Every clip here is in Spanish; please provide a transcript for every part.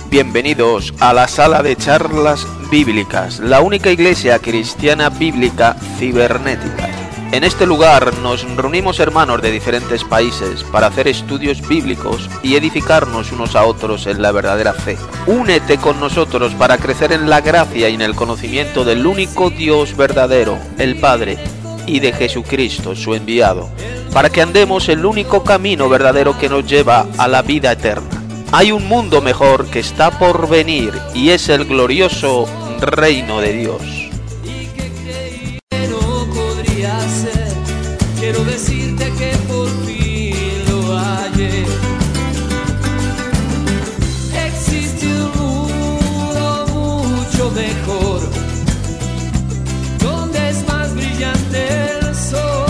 Bienvenidos a la sala de charlas bíblicas, la única iglesia cristiana bíblica cibernética. En este lugar nos reunimos hermanos de diferentes países para hacer estudios bíblicos y edificarnos unos a otros en la verdadera fe. Únete con nosotros para crecer en la gracia y en el conocimiento del único Dios verdadero, el Padre, y de Jesucristo, su enviado, para que andemos el único camino verdadero que nos lleva a la vida eterna. Hay un mundo mejor que está por venir y es el glorioso reino de Dios. Quiero decirte que por fin lo hallé. Existe un mundo mucho mejor, donde es más brillante el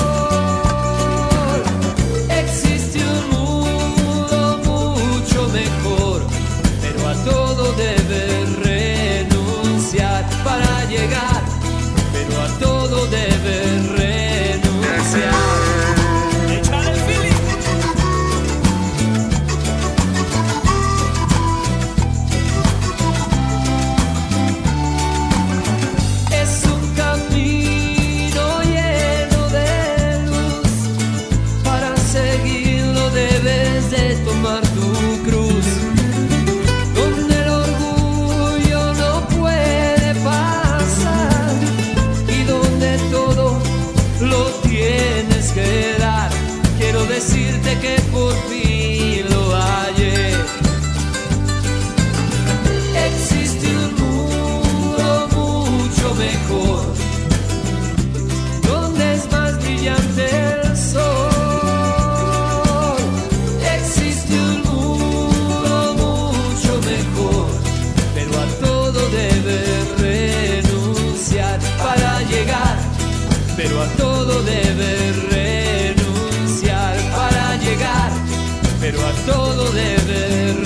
sol. Existe un mundo mucho mejor, pero a todo debes renunciar para llegar, pero a todo debes renunciar. Es un camino lleno de luz, para seguirlo debes de tomar tu cruz, donde el orgullo no puede pasar y donde todo lo tienes que dar. Quiero decirte que por fin lo hallé. Existe un mundo mucho mejor, donde es más brillante el sol. Existe un mundo mucho mejor, pero a todo debes renunciar para llegar, pero a todo debes renunciar para llegar, pero a todo debes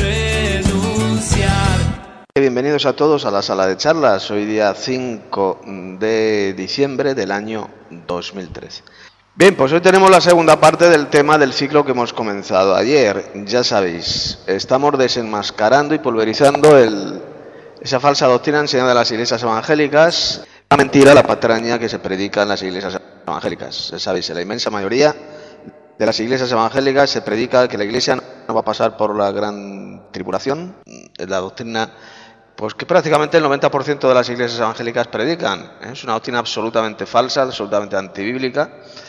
renunciar. Bienvenidos a todos a la sala de charlas, hoy día 5 de diciembre del año 2013. Bien, pues hoy tenemos la segunda parte del tema del ciclo que hemos comenzado ayer. Ya sabéis, estamos desenmascarando y pulverizando esa falsa doctrina enseñada en las iglesias evangélicas, la mentira, la patraña que se predica en las iglesias evangélicas. Ya sabéis, en la inmensa mayoría de las iglesias evangélicas se predica que la iglesia no va a pasar por la gran tribulación. Es la doctrina pues que prácticamente el 90% de las iglesias evangélicas predican. Es una doctrina absolutamente falsa, absolutamente antibíblica.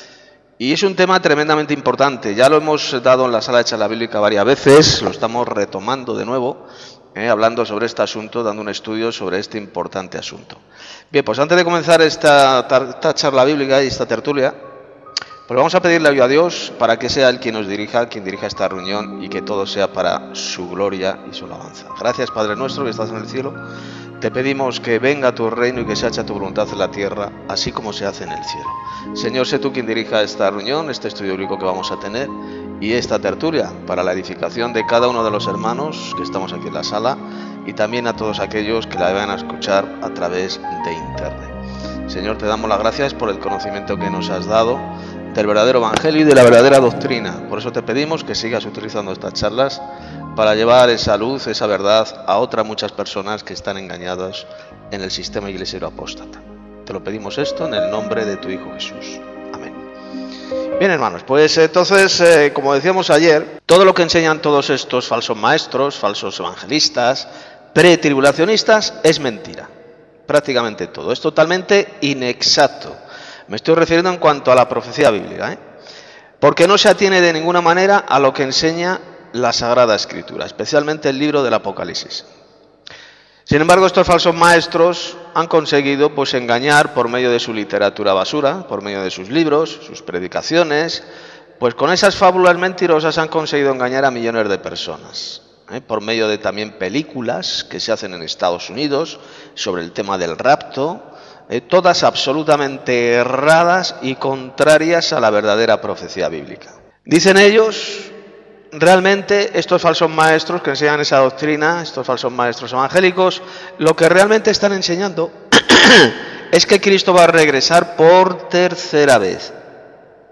Y es un tema tremendamente importante. Ya lo hemos dado en la sala de charla bíblica varias veces, lo estamos retomando de nuevo, hablando sobre este asunto, dando un estudio sobre este importante asunto. Bien, pues antes de comenzar esta charla bíblica y esta tertulia, pues vamos a pedirle a Dios para que sea Él quien nos dirija, quien dirija esta reunión y que todo sea para su gloria y su alabanza. Gracias, Padre nuestro que estás en el cielo. Te pedimos que venga tu reino y que se haga tu voluntad en la tierra, así como se hace en el cielo. Señor, sé tú quien dirija esta reunión, este estudio bíblico que vamos a tener y esta tertulia para la edificación de cada uno de los hermanos que estamos aquí en la sala y también a todos aquellos que la van a escuchar a través de internet. Señor, te damos las gracias por el conocimiento que nos has dado del verdadero evangelio y de la verdadera doctrina. Por eso te pedimos que sigas utilizando estas charlas para llevar esa luz, esa verdad a otras muchas personas que están engañadas en el sistema iglesiero apóstata. Te lo pedimos esto en el nombre de tu Hijo Jesús. Amén. Bien, hermanos, pues entonces, como decíamos ayer, todo lo que enseñan todos estos falsos maestros, falsos evangelistas, pretribulacionistas, es mentira. Prácticamente todo. Es totalmente inexacto. Me estoy refiriendo en cuanto a la profecía bíblica, porque no se atiene de ninguna manera a lo que enseña la Sagrada Escritura, especialmente el libro del Apocalipsis. Sin embargo, estos falsos maestros han conseguido pues engañar por medio de su literatura basura, por medio de sus libros, sus predicaciones, pues con esas fábulas mentirosas han conseguido engañar a millones de personas, por medio de también películas que se hacen en Estados Unidos sobre el tema del rapto, todas absolutamente erradas y contrarias a la verdadera profecía bíblica. Dicen ellos, realmente estos falsos maestros que enseñan esa doctrina, estos falsos maestros evangélicos, lo que realmente están enseñando es que Cristo va a regresar por tercera vez.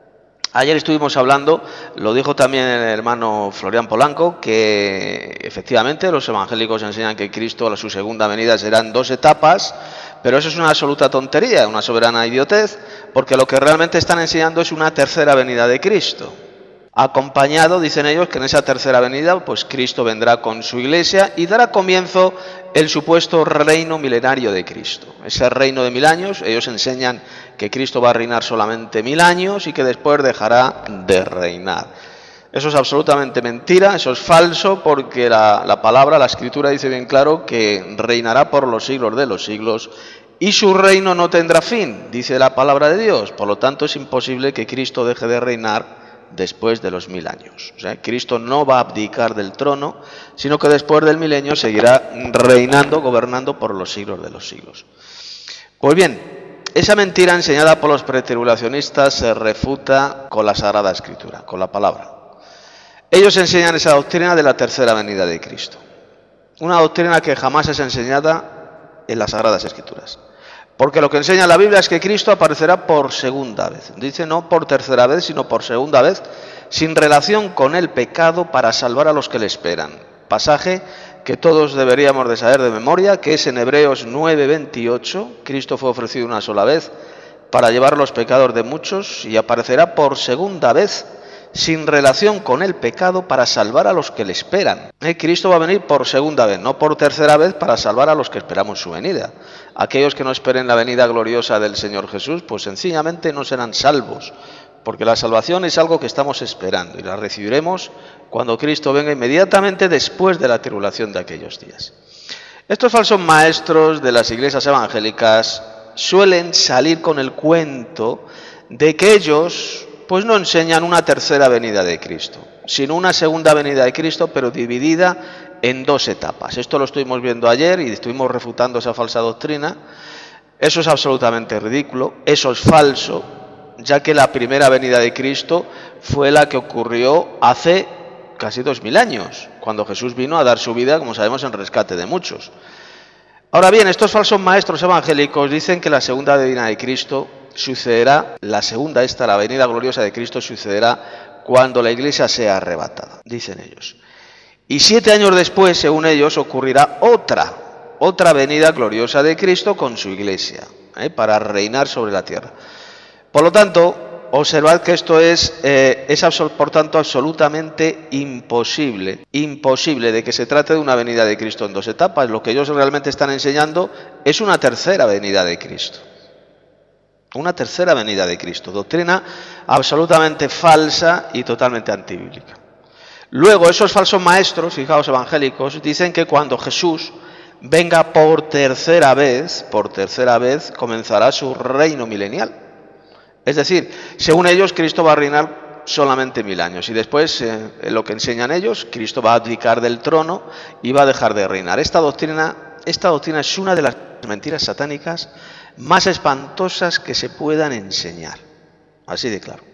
Ayer estuvimos hablando, lo dijo también el hermano Florian Polanco, que efectivamente los evangélicos enseñan que Cristo a su segunda venida serán 2 etapas, pero eso es una absoluta tontería, una soberana idiotez, porque lo que realmente están enseñando es una tercera venida de Cristo. Acompañado, dicen ellos, que en esa tercera venida, pues Cristo vendrá con su iglesia y dará comienzo el supuesto reino milenario de Cristo. Ese reino de 1000 años, ellos enseñan que Cristo va a reinar solamente 1000 años y que después dejará de reinar. Eso es absolutamente mentira, eso es falso, porque la palabra, la Escritura dice bien claro que reinará por los siglos de los siglos y su reino no tendrá fin, dice la palabra de Dios. Por lo tanto, es imposible que Cristo deje de reinar después de los 1000 años. O sea, Cristo no va a abdicar del trono, sino que después del milenio seguirá reinando, gobernando por los siglos de los siglos. Pues bien, esa mentira enseñada por los pretribulacionistas se refuta con la Sagrada Escritura, con la palabra. Ellos enseñan esa doctrina de la tercera venida de Cristo. Una doctrina que jamás es enseñada en las Sagradas Escrituras. Porque lo que enseña la Biblia es que Cristo aparecerá por segunda vez. Dice no por tercera vez, sino por segunda vez, sin relación con el pecado para salvar a los que le esperan. Pasaje que todos deberíamos de saber de memoria, que es en Hebreos 9:28. Cristo fue ofrecido una sola vez para llevar los pecados de muchos y aparecerá por segunda vez sin relación con el pecado para salvar a los que le esperan. Cristo va a venir por segunda vez, no por tercera vez para salvar a los que esperamos su venida. Aquellos que no esperen la venida gloriosa del Señor Jesús, pues sencillamente no serán salvos, porque la salvación es algo que estamos esperando y la recibiremos cuando Cristo venga inmediatamente después de la tribulación de aquellos días. Estos falsos maestros de las iglesias evangélicas suelen salir con el cuento de que ellos pues no enseñan una tercera venida de Cristo, sino una segunda venida de Cristo, pero dividida en 2 etapas. Esto lo estuvimos viendo ayer y estuvimos refutando esa falsa doctrina. Eso es absolutamente ridículo, eso es falso, ya que la primera venida de Cristo fue la que ocurrió hace casi 2000 años, cuando Jesús vino a dar su vida, como sabemos, en rescate de muchos. Ahora bien, estos falsos maestros evangélicos dicen que la segunda venida de Cristo sucederá, la venida gloriosa de Cristo sucederá cuando la iglesia sea arrebatada, dicen ellos. Y 7 años después, según ellos, ocurrirá otra venida gloriosa de Cristo con su iglesia, para reinar sobre la tierra. Por lo tanto, observad que esto es por tanto absolutamente imposible de que se trate de una venida de Cristo en 2 etapas. Lo que ellos realmente están enseñando es una tercera venida de Cristo. Una tercera venida de Cristo, doctrina absolutamente falsa y totalmente antibíblica. Luego, esos falsos maestros, fijaos, evangélicos, dicen que cuando Jesús venga por tercera vez, comenzará su reino milenial. Es decir, según ellos, Cristo va a reinar solamente 1000 años y después, lo que enseñan ellos, Cristo va a abdicar del trono y va a dejar de reinar. Esta doctrina es una de las mentiras satánicas más espantosas que se puedan enseñar, así de claro.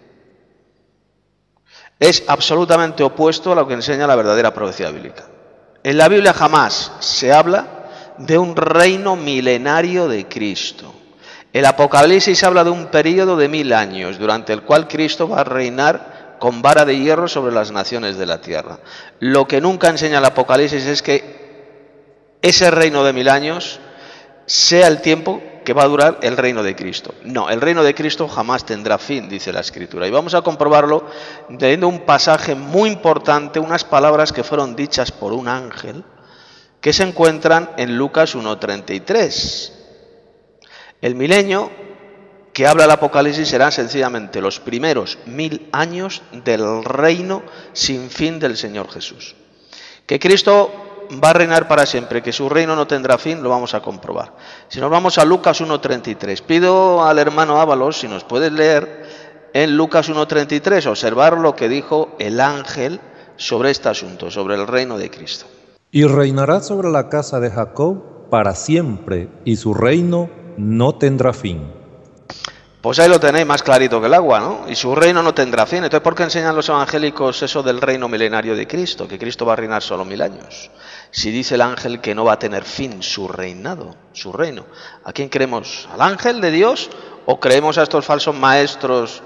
Es absolutamente opuesto a lo que enseña la verdadera profecía bíblica. En la Biblia jamás se habla de un reino milenario de Cristo. El Apocalipsis habla de un periodo de 1000 años, durante el cual Cristo va a reinar con vara de hierro sobre las naciones de la tierra. Lo que nunca enseña el Apocalipsis es que ese reino de 1000 años sea el tiempo que va a durar el reino de Cristo. No, el reino de Cristo jamás tendrá fin, dice la Escritura. Y vamos a comprobarlo leyendo un pasaje muy importante, unas palabras que fueron dichas por un ángel, que se encuentran en Lucas 1:33. El milenio que habla el Apocalipsis serán sencillamente los primeros 1000 años del reino sin fin del Señor Jesús. Que Cristo va a reinar para siempre, que su reino no tendrá fin, lo vamos a comprobar. Si nos vamos a Lucas 1:33, pido al hermano Ábalos si nos puedes leer en Lucas 1:33, observar lo que dijo el ángel sobre este asunto, sobre el reino de Cristo. Y reinará sobre la casa de Jacob para siempre, y su reino no tendrá fin. Pues ahí lo tenéis más clarito que el agua, ¿no? Y su reino no tendrá fin. Entonces, ¿por qué enseñan los evangélicos eso del reino milenario de Cristo? Que Cristo va a reinar solo 1000 años. Si dice el ángel que no va a tener fin su reinado, su reino. ¿A quién creemos? ¿Al ángel de Dios o creemos a estos falsos maestros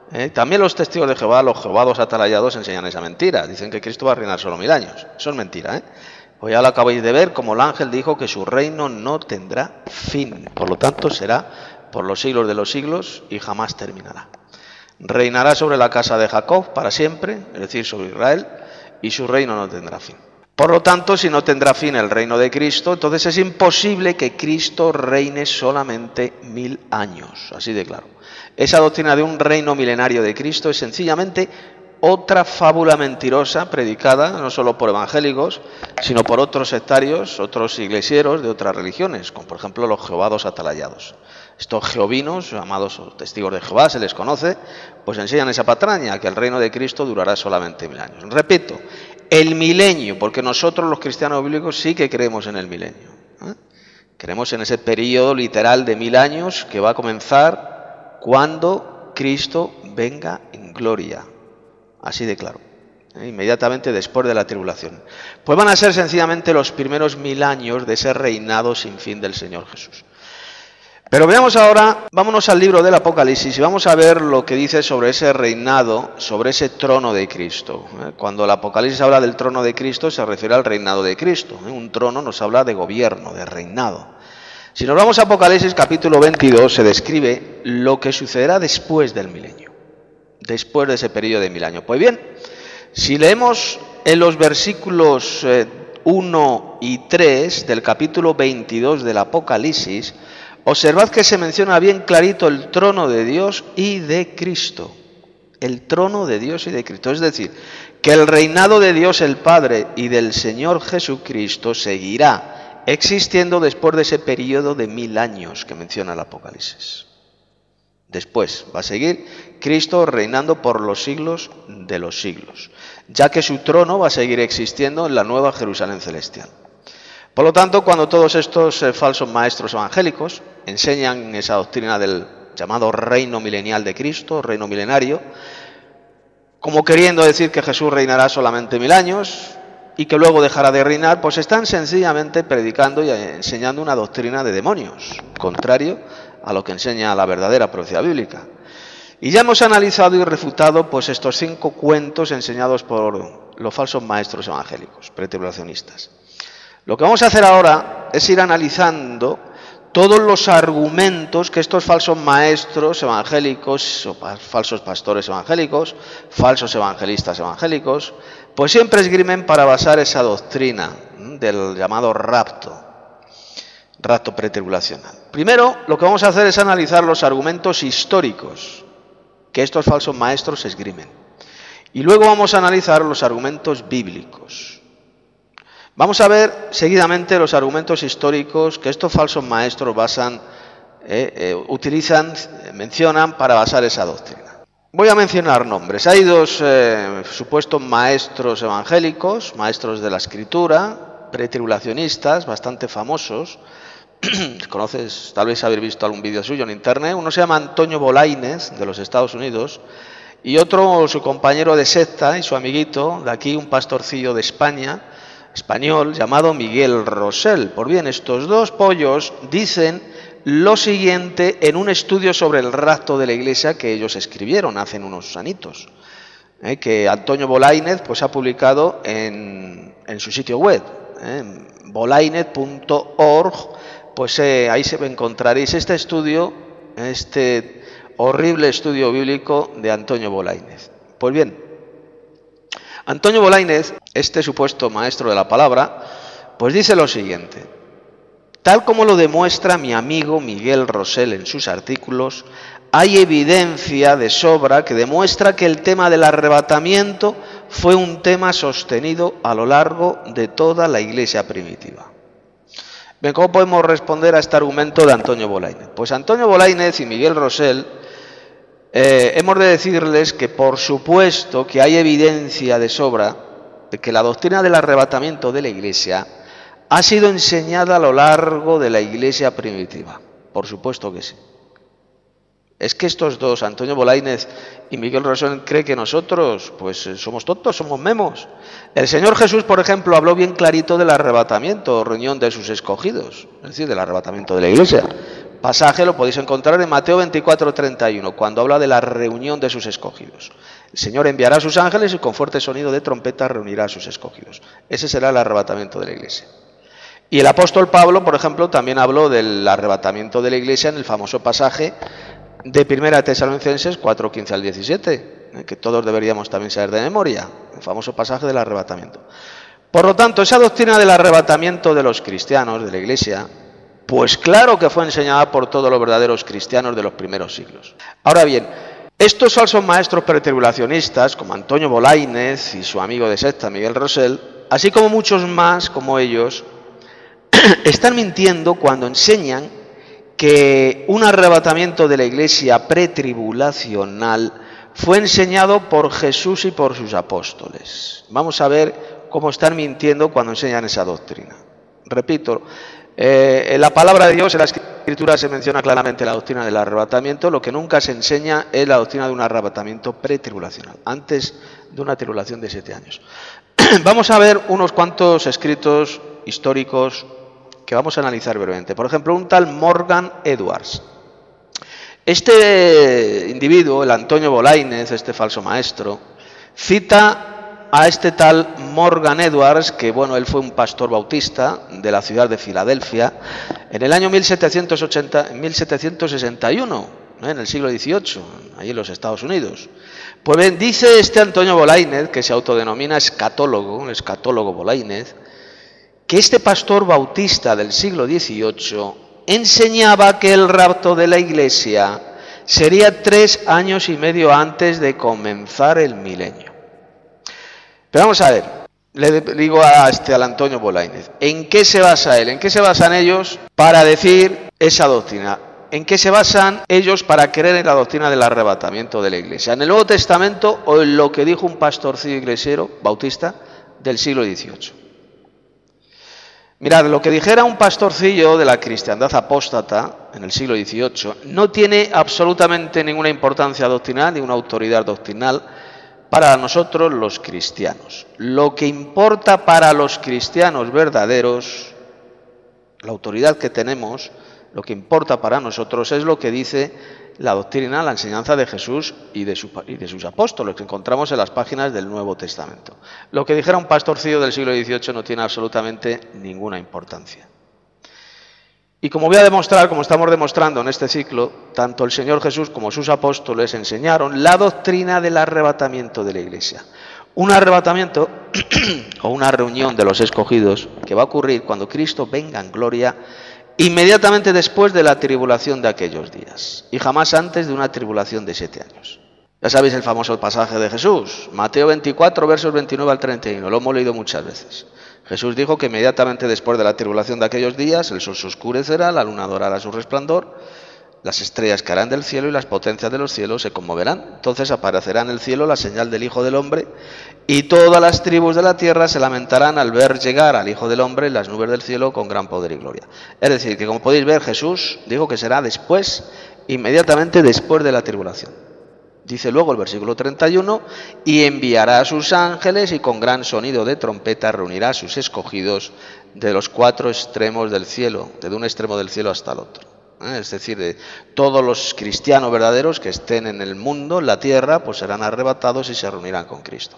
También los testigos de Jehová, los jehovados atalayados, enseñan esa mentira. Dicen que Cristo va a reinar solo 1000 años. Eso es mentira, Pues ya lo acabáis de ver, como el ángel dijo que su reino no tendrá fin. Por lo tanto, será por los siglos de los siglos y jamás terminará. Reinará sobre la casa de Jacob para siempre, es decir, sobre Israel, y su reino no tendrá fin. Por lo tanto, si no tendrá fin el reino de Cristo, entonces es imposible que Cristo reine solamente 1000 años, así de claro. Esa doctrina de un reino milenario de Cristo es sencillamente otra fábula mentirosa predicada no solo por evangélicos, sino por otros sectarios, otros iglesieros de otras religiones, como por ejemplo los jehovados atalayados. Estos jehovinos, llamados testigos de Jehová, se les conoce, pues enseñan esa patraña, que el reino de Cristo durará solamente 1000 años. Repito, el milenio, porque nosotros los cristianos bíblicos sí que creemos en el milenio. Creemos en ese periodo literal de 1000 años que va a comenzar cuando Cristo venga en gloria. Así de claro. Inmediatamente después de la tribulación. Pues van a ser sencillamente los primeros 1000 años de ese reinado sin fin del Señor Jesús. Pero veamos ahora, vámonos al libro del Apocalipsis y vamos a ver lo que dice sobre ese reinado, sobre ese trono de Cristo. Cuando el Apocalipsis habla del trono de Cristo, se refiere al reinado de Cristo. Un trono nos habla de gobierno, de reinado. Si nos vamos a Apocalipsis capítulo 22, se describe lo que sucederá después del milenio, después de ese periodo de 1000 años. Pues bien, si leemos en los versículos 1 y 3 del capítulo 22 del Apocalipsis, observad que se menciona bien clarito el trono de Dios y de Cristo. El trono de Dios y de Cristo. Es decir, que el reinado de Dios el Padre y del Señor Jesucristo seguirá existiendo después de ese periodo de 1000 años que menciona el Apocalipsis. Después va a seguir Cristo reinando por los siglos de los siglos, ya que su trono va a seguir existiendo en la nueva Jerusalén celestial. Por lo tanto, cuando todos estos falsos maestros evangélicos enseñan esa doctrina del llamado reino milenial de Cristo, reino milenario, como queriendo decir que Jesús reinará solamente 1000 años y que luego dejará de reinar, pues están sencillamente predicando y enseñando una doctrina de demonios, contrario a lo que enseña la verdadera profecía bíblica. Y ya hemos analizado y refutado pues estos 5 cuentos enseñados por los falsos maestros evangélicos, pretribulacionistas. Lo que vamos a hacer ahora es ir analizando todos los argumentos que estos falsos maestros evangélicos, o falsos pastores evangélicos, falsos evangelistas evangélicos, pues siempre esgrimen para basar esa doctrina del llamado rapto pretribulacional. Primero, lo que vamos a hacer es analizar los argumentos históricos que estos falsos maestros esgrimen. Y luego vamos a analizar los argumentos bíblicos. Vamos a ver seguidamente los argumentos históricos que estos falsos maestros mencionan para basar esa doctrina. Voy a mencionar nombres. Hay 2 supuestos maestros evangélicos, maestros de la Escritura, pretribulacionistas, bastante famosos. Conoces, tal vez habéis visto algún vídeo suyo en internet. Uno se llama Antonio Bolaínez, de los Estados Unidos, y otro su compañero de secta y su amiguito, de aquí un pastorcillo de España, español, llamado Miguel Rosell. Pues bien, estos 2 pollos dicen lo siguiente en un estudio sobre el rapto de la Iglesia que ellos escribieron hace unos anitos, que Antonio Bolaínez pues ha publicado en su sitio web, bolainez.org. Pues ahí encontraréis este estudio, este horrible estudio bíblico de Antonio Bolaínez. Pues bien, Antonio Bolaínez, este supuesto maestro de la palabra, pues dice lo siguiente: tal como lo demuestra mi amigo Miguel Rosell en sus artículos, hay evidencia de sobra que demuestra que el tema del arrebatamiento fue un tema sostenido a lo largo de toda la Iglesia primitiva. Bien, ¿cómo podemos responder a este argumento de Antonio Bolaínez? Pues Antonio Bolaínez y Miguel Rosell hemos de decirles que por supuesto que hay evidencia de sobra de que la doctrina del arrebatamiento de la Iglesia ha sido enseñada a lo largo de la Iglesia primitiva. Por supuesto que sí. Es que estos 2, Antonio Bolaínez y Miguel Rosell, creen que nosotros pues somos tontos, somos memos. El Señor Jesús, por ejemplo, habló bien clarito del arrebatamiento, reunión de sus escogidos, es decir, del arrebatamiento de la Iglesia. pasaje lo podéis encontrar en Mateo 24:31, cuando habla de la reunión de sus escogidos. El Señor enviará a sus ángeles y con fuerte sonido de trompeta reunirá a sus escogidos. Ese será el arrebatamiento de la iglesia. Y el apóstol Pablo, por ejemplo, también habló del arrebatamiento de la iglesia en el famoso pasaje de 1 Tesalonicenses 4:15 al 17, que todos deberíamos también saber de memoria, el famoso pasaje del arrebatamiento. Por lo tanto, esa doctrina del arrebatamiento de los cristianos, de la iglesia, pues claro que fue enseñada por todos los verdaderos cristianos de los primeros siglos. Ahora bien, estos falsos maestros pretribulacionistas, como Antonio Bolaínez y su amigo de secta Miguel Rosell, así como muchos más como ellos, están mintiendo cuando enseñan que un arrebatamiento de la iglesia pretribulacional fue enseñado por Jesús y por sus apóstoles. Vamos a ver cómo están mintiendo cuando enseñan esa doctrina. Repito, en la palabra de Dios, en la Escritura se menciona claramente la doctrina del arrebatamiento. Lo que nunca se enseña es la doctrina de un arrebatamiento pretribulacional, antes de una tribulación de 7 años. Vamos a ver unos cuantos escritos históricos que vamos a analizar brevemente. Por ejemplo, un tal Morgan Edwards. Este individuo, el Antonio Bolaínez, este falso maestro, cita a este tal Morgan Edwards, que bueno, él fue un pastor bautista de la ciudad de Filadelfia, en el año 1761, en el siglo XVIII, allí en los Estados Unidos. Pues bien, dice este Antonio Bolaínez, que se autodenomina escatólogo, un escatólogo Bolaínez, que este pastor bautista del siglo XVIII enseñaba que el rapto de la iglesia sería 3 años y medio antes de comenzar el milenio. Pero vamos a ver, le digo al Antonio Bolaínez, ¿en qué se basa él? ¿En qué se basan ellos para decir esa doctrina? ¿En qué se basan ellos para creer en la doctrina del arrebatamiento de la iglesia? ¿En el Nuevo Testamento o en lo que dijo un pastorcillo iglesiero bautista del siglo XVIII? Mirad, lo que dijera un pastorcillo de la cristiandad apóstata en el siglo XVIII no tiene absolutamente ninguna importancia doctrinal, ni una autoridad doctrinal para nosotros los cristianos. Lo que importa para los cristianos verdaderos, la autoridad que tenemos, lo que importa para nosotros es lo que dice la doctrina, la enseñanza de Jesús y de sus apóstoles, que encontramos en las páginas del Nuevo Testamento. Lo que dijera un pastorcillo del siglo XVIII no tiene absolutamente ninguna importancia. Y como voy a demostrar, como estamos demostrando en este ciclo, tanto el Señor Jesús como sus apóstoles enseñaron la doctrina del arrebatamiento de la iglesia. Un arrebatamiento o una reunión de los escogidos que va a ocurrir cuando Cristo venga en gloria, inmediatamente después de la tribulación de aquellos días, y jamás antes de una tribulación de 7 años. Ya sabéis el famoso pasaje de Jesús, Mateo 24, versos 29 al 31, lo hemos leído muchas veces. Jesús dijo que inmediatamente después de la tribulación de aquellos días, el sol se oscurecerá, la luna dorará su resplandor, las estrellas caerán del cielo y las potencias de los cielos se conmoverán. Entonces aparecerá en el cielo la señal del Hijo del Hombre, y todas las tribus de la tierra se lamentarán al ver llegar al Hijo del Hombre en las nubes del cielo con gran poder y gloria. Es decir, que como podéis ver, Jesús dijo que será después, inmediatamente después de la tribulación. Dice luego el versículo 31, y enviará a sus ángeles y con gran sonido de trompeta reunirá a sus escogidos de los 4 extremos del cielo, de un extremo del cielo hasta el otro. Es decir, de todos los cristianos verdaderos que estén en el mundo, en la tierra, pues serán arrebatados y se reunirán con Cristo.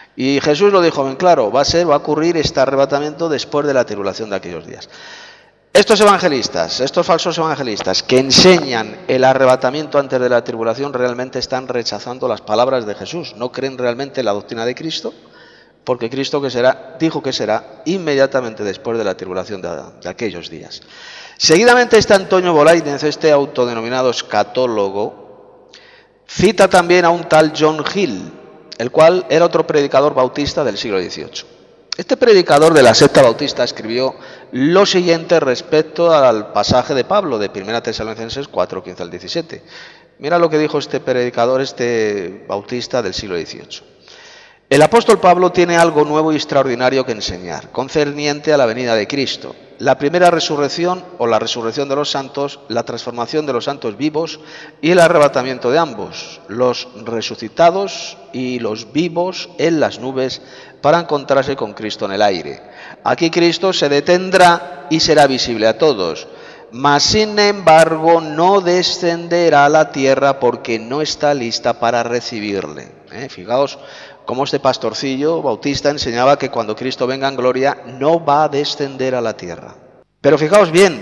Y Jesús lo dijo bien claro, va a ocurrir este arrebatamiento después de la tribulación de aquellos días. Estos evangelistas, estos falsos evangelistas que enseñan el arrebatamiento antes de la tribulación realmente están rechazando las palabras de Jesús, no creen realmente en la doctrina de Cristo, porque Cristo dijo que será inmediatamente después de la tribulación de aquellos días. Seguidamente este Antonio Bolaínez, este autodenominado escatólogo, cita también a un tal John Hill, el cual era otro predicador bautista del siglo XVIII. Este predicador de la secta bautista escribió lo siguiente respecto al pasaje de Pablo de 1 Tesalonicenses 4:15 al 17. Mira lo que dijo este predicador, este bautista del siglo XVIII. El apóstol Pablo tiene algo nuevo y extraordinario que enseñar, concerniente a la venida de Cristo, la primera resurrección o la resurrección de los santos, la transformación de los santos vivos y el arrebatamiento de ambos, los resucitados y los vivos en las nubes para encontrarse con Cristo en el aire. Aquí Cristo se detendrá y será visible a todos. mas sin embargo no descenderá a la tierra porque no está lista para recibirle. Fijaos cómo este pastorcillo bautista enseñaba que cuando Cristo venga en gloria no va a descender a la tierra. Pero fijaos bien,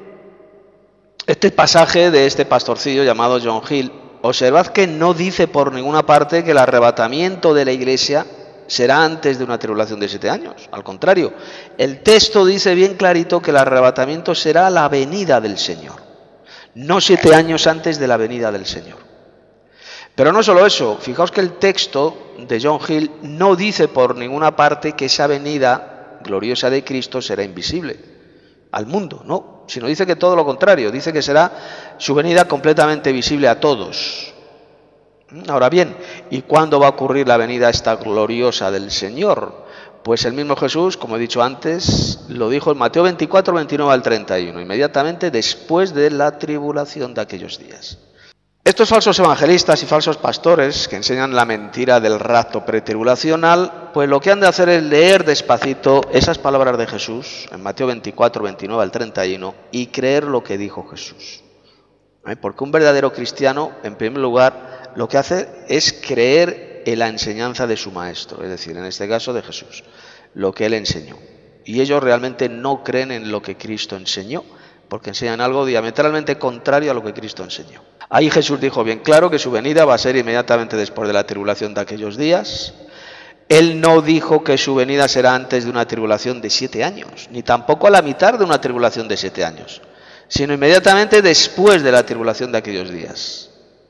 este pasaje de este pastorcillo llamado John Hill, observad que no dice por ninguna parte que el arrebatamiento de la iglesia será antes de una tribulación de 7 años. Al contrario, el texto dice bien clarito que el arrebatamiento será la venida del Señor, no 7 años antes de la venida del Señor. Pero no solo eso, fijaos que el texto de John Hill no dice por ninguna parte que esa venida gloriosa de Cristo será invisible al mundo, no, sino dice que todo lo contrario, dice que será su venida completamente visible a todos. Ahora bien, ¿y cuándo va a ocurrir la venida esta gloriosa del Señor? Pues el mismo Jesús, como he dicho antes, lo dijo en Mateo 24, 29 al 31, inmediatamente después de la tribulación de aquellos días. Estos falsos evangelistas y falsos pastores que enseñan la mentira del rapto pretribulacional, pues lo que han de hacer es leer despacito esas palabras de Jesús en Mateo 24, 29 al 31 y creer lo que dijo Jesús. Porque un verdadero cristiano, en primer lugar, lo que hace es creer en la enseñanza de su maestro, es decir, en este caso de Jesús, lo que él enseñó. Y ellos realmente no creen en lo que Cristo enseñó, porque enseñan algo diametralmente contrario a lo que Cristo enseñó. Ahí Jesús dijo bien claro que su venida va a ser inmediatamente después de la tribulación de aquellos días. Él no dijo que su venida será antes de una tribulación de 7 años, ni tampoco a la mitad de una tribulación de 7 años, sino inmediatamente después de la tribulación de aquellos días.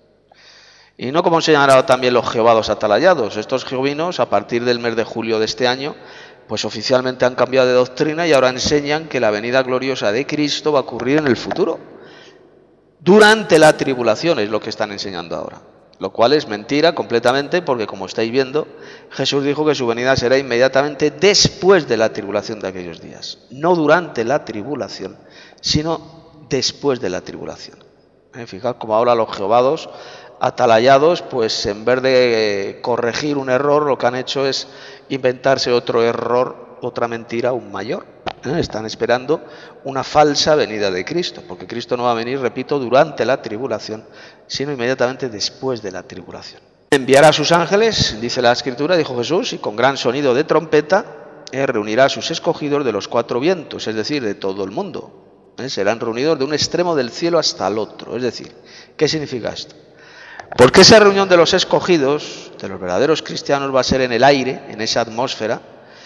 Y no como enseñan ahora también los jehovados atalayados. Estos jehovinos, a partir del mes de julio de este año, pues oficialmente han cambiado de doctrina y ahora enseñan que la venida gloriosa de Cristo va a ocurrir en el futuro. Durante la tribulación es lo que están enseñando ahora. Lo cual es mentira completamente porque, como estáis viendo, Jesús dijo que su venida será inmediatamente después de la tribulación de aquellos días. No durante la tribulación, sino después de la tribulación. Fijad como ahora los jehovados atalayados, pues en vez de corregir un error, lo que han hecho es inventarse otro error, otra mentira aún mayor. Están esperando una falsa venida de Cristo, porque Cristo no va a venir, repito, durante la tribulación, sino inmediatamente después de la tribulación. Enviará a sus ángeles, dice la Escritura, dijo Jesús, y con gran sonido de trompeta reunirá a sus escogidos de los 4 vientos, es decir, de todo el mundo. Serán reunidos de un extremo del cielo hasta el otro. Es decir, ¿qué significa esto? Porque esa reunión de los escogidos, de los verdaderos cristianos, va a ser en el aire, en esa atmósfera.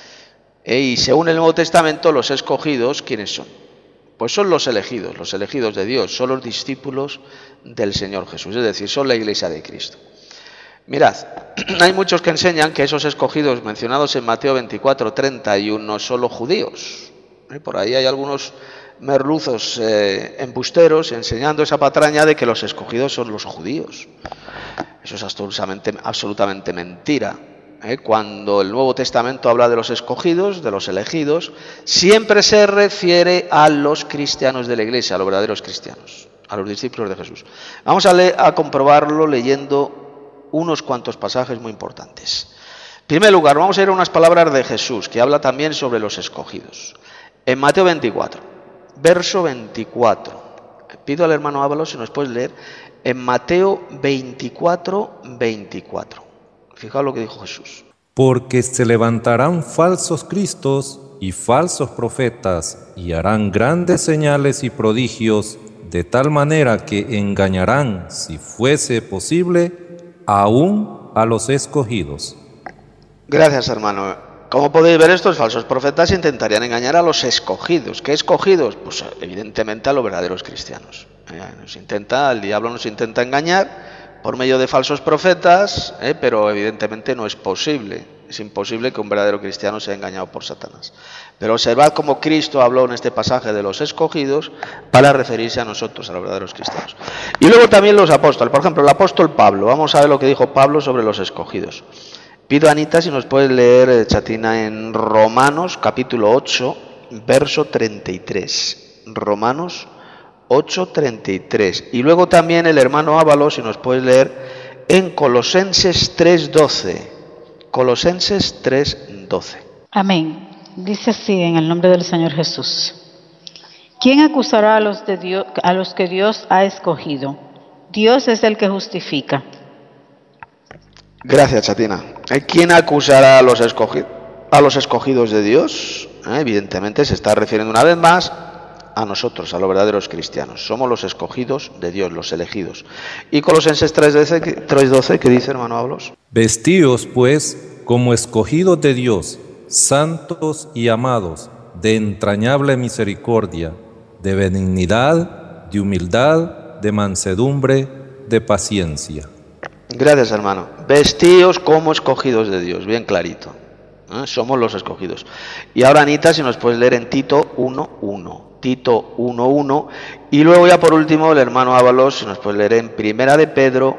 Y según el Nuevo Testamento, los escogidos, ¿quiénes son? Pues son los elegidos de Dios, son los discípulos del Señor Jesús, es decir, son la iglesia de Cristo. Mirad, hay muchos que enseñan que esos escogidos mencionados en Mateo 24, 31 son los judíos. Por ahí hay algunos merluzos embusteros enseñando esa patraña de que los escogidos son los judíos. Eso es absolutamente mentira. Cuando el Nuevo Testamento habla de los escogidos, de los elegidos, siempre se refiere a los cristianos de la iglesia, a los verdaderos cristianos, a los discípulos de Jesús. Vamos a comprobarlo leyendo unos cuantos pasajes muy importantes. En primer lugar, vamos a ir a unas palabras de Jesús, que habla también sobre los escogidos. En Mateo 24, verso 24. Pido al hermano Ábalos si nos puedes leer en Mateo 24, 24. Fijaos lo que dijo Jesús. Porque se levantarán falsos cristos y falsos profetas y harán grandes señales y prodigios, de tal manera que engañarán, si fuese posible, aún a los escogidos. Gracias, hermano. Como podéis ver, estos falsos profetas intentarían engañar a los escogidos. ¿Qué escogidos? Pues evidentemente a los verdaderos cristianos. El diablo nos intenta engañar por medio de falsos profetas, pero evidentemente no es posible. Es imposible que un verdadero cristiano sea engañado por Satanás. Pero observad cómo Cristo habló en este pasaje de los escogidos para referirse a nosotros, a los verdaderos cristianos. Y luego también los apóstoles. Por ejemplo, el apóstol Pablo. Vamos a ver lo que dijo Pablo sobre los escogidos. Pido a Anita si nos puedes leer, chatina, en Romanos capítulo 8, verso 33. Romanos 8:33. Y luego también el hermano Ábalos, si nos puedes leer en Colosenses 3:12. Colosenses 3:12. Amén. Dice así en el nombre del Señor Jesús. ¿Quién acusará a los que Dios ha escogido? Dios es el que justifica. Gracias, Chatina. ¿Quién acusará a los escogidos de Dios? Evidentemente se está refiriendo una vez más a nosotros, a los verdaderos cristianos. Somos los escogidos de Dios, los elegidos. Y Colosenses 3:12, ¿qué dice, hermano Ablos? Vestíos, pues, como escogidos de Dios, santos y amados, de entrañable misericordia, de benignidad, de humildad, de mansedumbre, de paciencia. Gracias, hermano. Vestíos como escogidos de Dios, bien clarito. Somos los escogidos. Y ahora, Anita, si nos puedes leer en Tito 1:1. Tito 1:1. Y luego ya por último, el hermano Ábalos, si nos puede leer en Primera de Pedro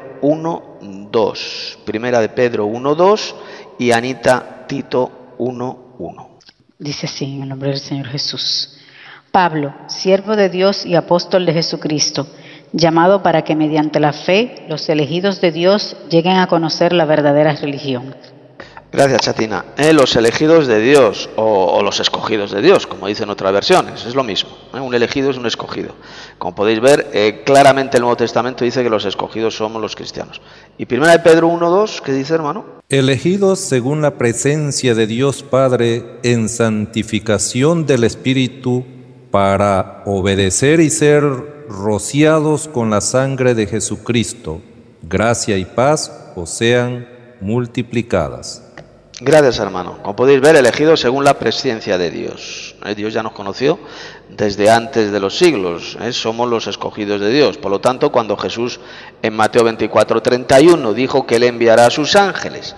1:2. Primera de Pedro 1:2 y Anita Tito 1:1. Dice así, en el nombre del Señor Jesús. Pablo, siervo de Dios y apóstol de Jesucristo, llamado para que mediante la fe los elegidos de Dios lleguen a conocer la verdadera religión. Gracias, Chatina. Los elegidos de Dios o los escogidos de Dios, como dicen otras versiones, es lo mismo. Un elegido es un escogido. Como podéis ver, claramente el Nuevo Testamento dice que los escogidos somos los cristianos. Y Primera de Pedro 1:2, ¿qué dice, hermano? Elegidos según la presencia de Dios Padre en santificación del Espíritu para obedecer y ser rociados con la sangre de Jesucristo. Gracia y paz os sean multiplicadas. Gracias, hermano. Como podéis ver, elegidos según la presencia de Dios. Dios ya nos conoció desde antes de los siglos. Somos los escogidos de Dios. Por lo tanto, cuando Jesús en Mateo 24:31 dijo que Él enviará a sus ángeles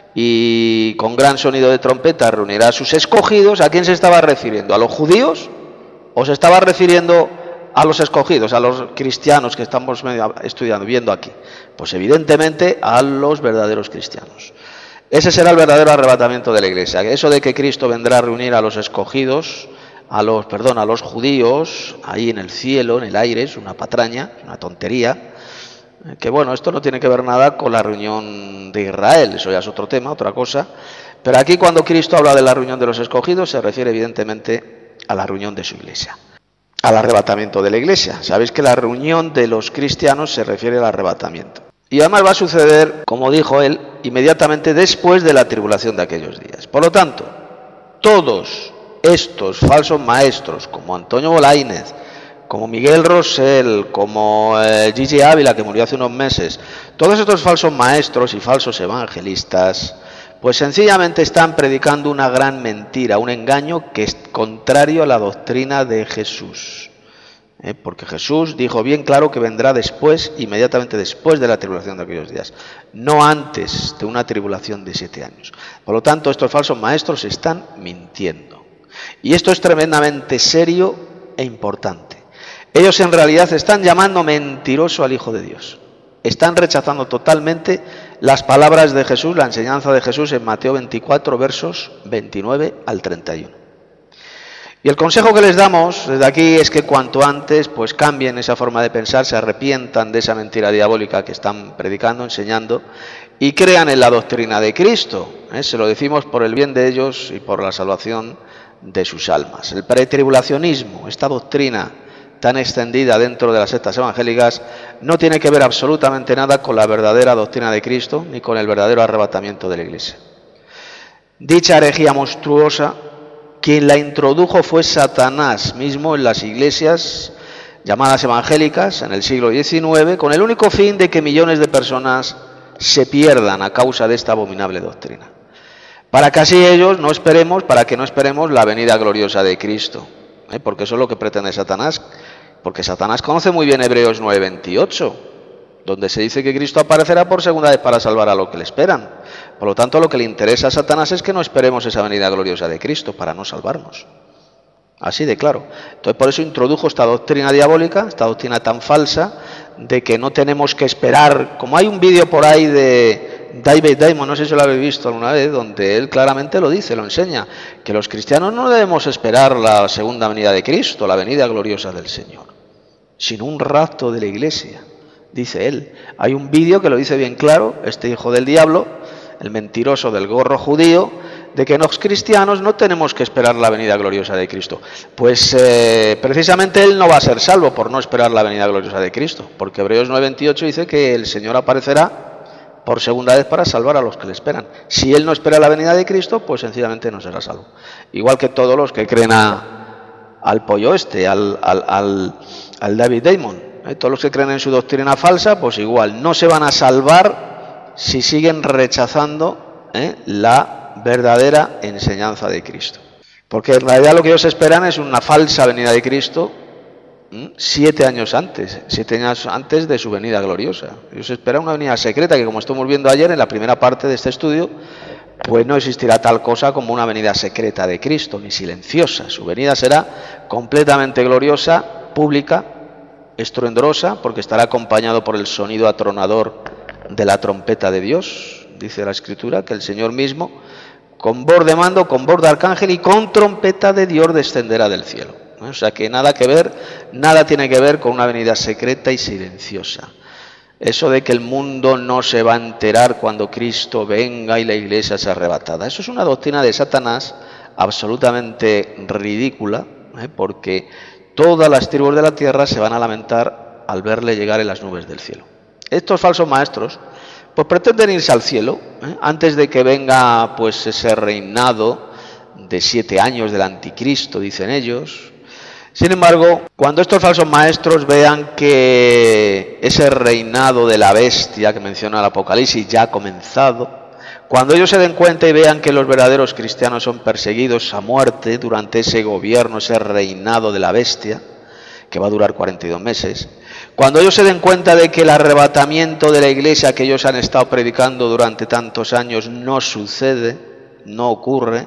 y con gran sonido de trompeta reunirá a sus escogidos, ¿a quién se estaba refiriendo? ¿A los judíos? ¿O se estaba refiriendo a los escogidos, a los cristianos que estamos estudiando, viendo aquí? Pues evidentemente a los verdaderos cristianos. Ese será el verdadero arrebatamiento de la iglesia. Eso de que Cristo vendrá a reunir a los escogidos, a los judíos, ahí en el cielo, en el aire, es una patraña, una tontería. Que bueno, esto no tiene que ver nada con la reunión de Israel, eso ya es otro tema, otra cosa. Pero aquí cuando Cristo habla de la reunión de los escogidos, se refiere evidentemente a la reunión de su iglesia, al arrebatamiento de la iglesia. Sabéis que la reunión de los cristianos se refiere al arrebatamiento. Y además va a suceder, como dijo él, inmediatamente después de la tribulación de aquellos días. Por lo tanto, todos estos falsos maestros, como Antonio Bolaínez, como Miguel Rosell, como Gigi Ávila, que murió hace unos meses, todos estos falsos maestros y falsos evangelistas, pues sencillamente están predicando una gran mentira, un engaño que es contrario a la doctrina de Jesús. Porque Jesús dijo bien claro que vendrá después, inmediatamente después de la tribulación de aquellos días, no antes de una tribulación de 7 años. Por lo tanto, estos falsos maestros están mintiendo. Y esto es tremendamente serio e importante. Ellos en realidad están llamando mentiroso al Hijo de Dios. Están rechazando totalmente las palabras de Jesús, la enseñanza de Jesús en Mateo 24, versos 29 al 31. Y el consejo que les damos desde aquí es que cuanto antes pues cambien esa forma de pensar, se arrepientan de esa mentira diabólica que están predicando, enseñando y crean en la doctrina de Cristo. Se lo decimos por el bien de ellos y por la salvación de sus almas. El pretribulacionismo, esta doctrina tan extendida dentro de las sectas evangélicas, no tiene que ver absolutamente nada con la verdadera doctrina de Cristo ni con el verdadero arrebatamiento de la Iglesia. Dicha herejía monstruosa, quien la introdujo fue Satanás mismo en las iglesias llamadas evangélicas en el siglo XIX, con el único fin de que millones de personas se pierdan a causa de esta abominable doctrina. Para que así para que no esperemos la venida gloriosa de Cristo, porque eso es lo que pretende Satanás, porque Satanás conoce muy bien Hebreos 9:28, donde se dice que Cristo aparecerá por segunda vez para salvar a los que le esperan. Por lo tanto, lo que le interesa a Satanás es que no esperemos esa venida gloriosa de Cristo para no salvarnos. Así de claro. Entonces, por eso introdujo esta doctrina diabólica, esta doctrina tan falsa, de que no tenemos que esperar. Como hay un vídeo por ahí de David Diamond, no sé si lo habéis visto alguna vez, donde él claramente lo dice, lo enseña, que los cristianos no debemos esperar la segunda venida de Cristo, la venida gloriosa del Señor, sino un rapto de la iglesia. Dice él. Hay un vídeo que lo dice bien claro, este hijo del diablo, el mentiroso del gorro judío, de que los cristianos no tenemos que esperar la venida gloriosa de Cristo. Pues precisamente él no va a ser salvo por no esperar la venida gloriosa de Cristo, porque Hebreos 9:28 dice que el Señor aparecerá por segunda vez para salvar a los que le esperan. Si él no espera la venida de Cristo, pues sencillamente no será salvo. Igual que todos los que creen al pollo al David Damon. Todos los que creen en su doctrina falsa, pues igual, no se van a salvar si siguen rechazando la verdadera enseñanza de Cristo. Porque en realidad lo que ellos esperan es una falsa venida de Cristo 7 años antes de su venida gloriosa. Ellos esperan una venida secreta que, como estamos viendo ayer en la primera parte de este estudio, pues no existirá tal cosa como una venida secreta de Cristo, ni silenciosa. Su venida será completamente gloriosa, pública, estruendosa, porque estará acompañado por el sonido atronador de la trompeta de Dios. Dice la Escritura que el Señor mismo, con voz de mando, con voz de arcángel y con trompeta de Dios descenderá del cielo. O sea que nada tiene que ver con una venida secreta y silenciosa. Eso de que el mundo no se va a enterar cuando Cristo venga y la iglesia sea arrebatada, eso es una doctrina de Satanás absolutamente ridícula, porque todas las tribus de la tierra se van a lamentar al verle llegar en las nubes del cielo. Estos falsos maestros pues pretenden irse al cielo antes de que venga pues ese reinado de 7 años del anticristo, dicen ellos. Sin embargo, cuando estos falsos maestros vean que ese reinado de la bestia que menciona el Apocalipsis ya ha comenzado, cuando ellos se den cuenta y vean que los verdaderos cristianos son perseguidos a muerte durante ese gobierno, ese reinado de la bestia, que va a durar 42 meses, cuando ellos se den cuenta de que el arrebatamiento de la iglesia que ellos han estado predicando durante tantos años no sucede, no ocurre,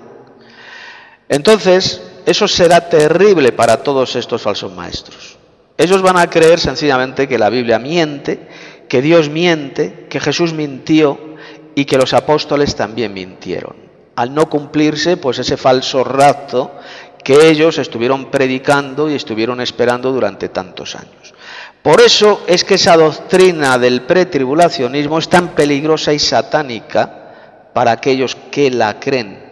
entonces eso será terrible para todos estos falsos maestros. Ellos van a creer sencillamente que la Biblia miente, que Dios miente, que Jesús mintió y que los apóstoles también mintieron, al no cumplirse pues ese falso rapto que ellos estuvieron predicando y estuvieron esperando durante tantos años. Por eso es que esa doctrina del pretribulacionismo es tan peligrosa y satánica para aquellos que la creen.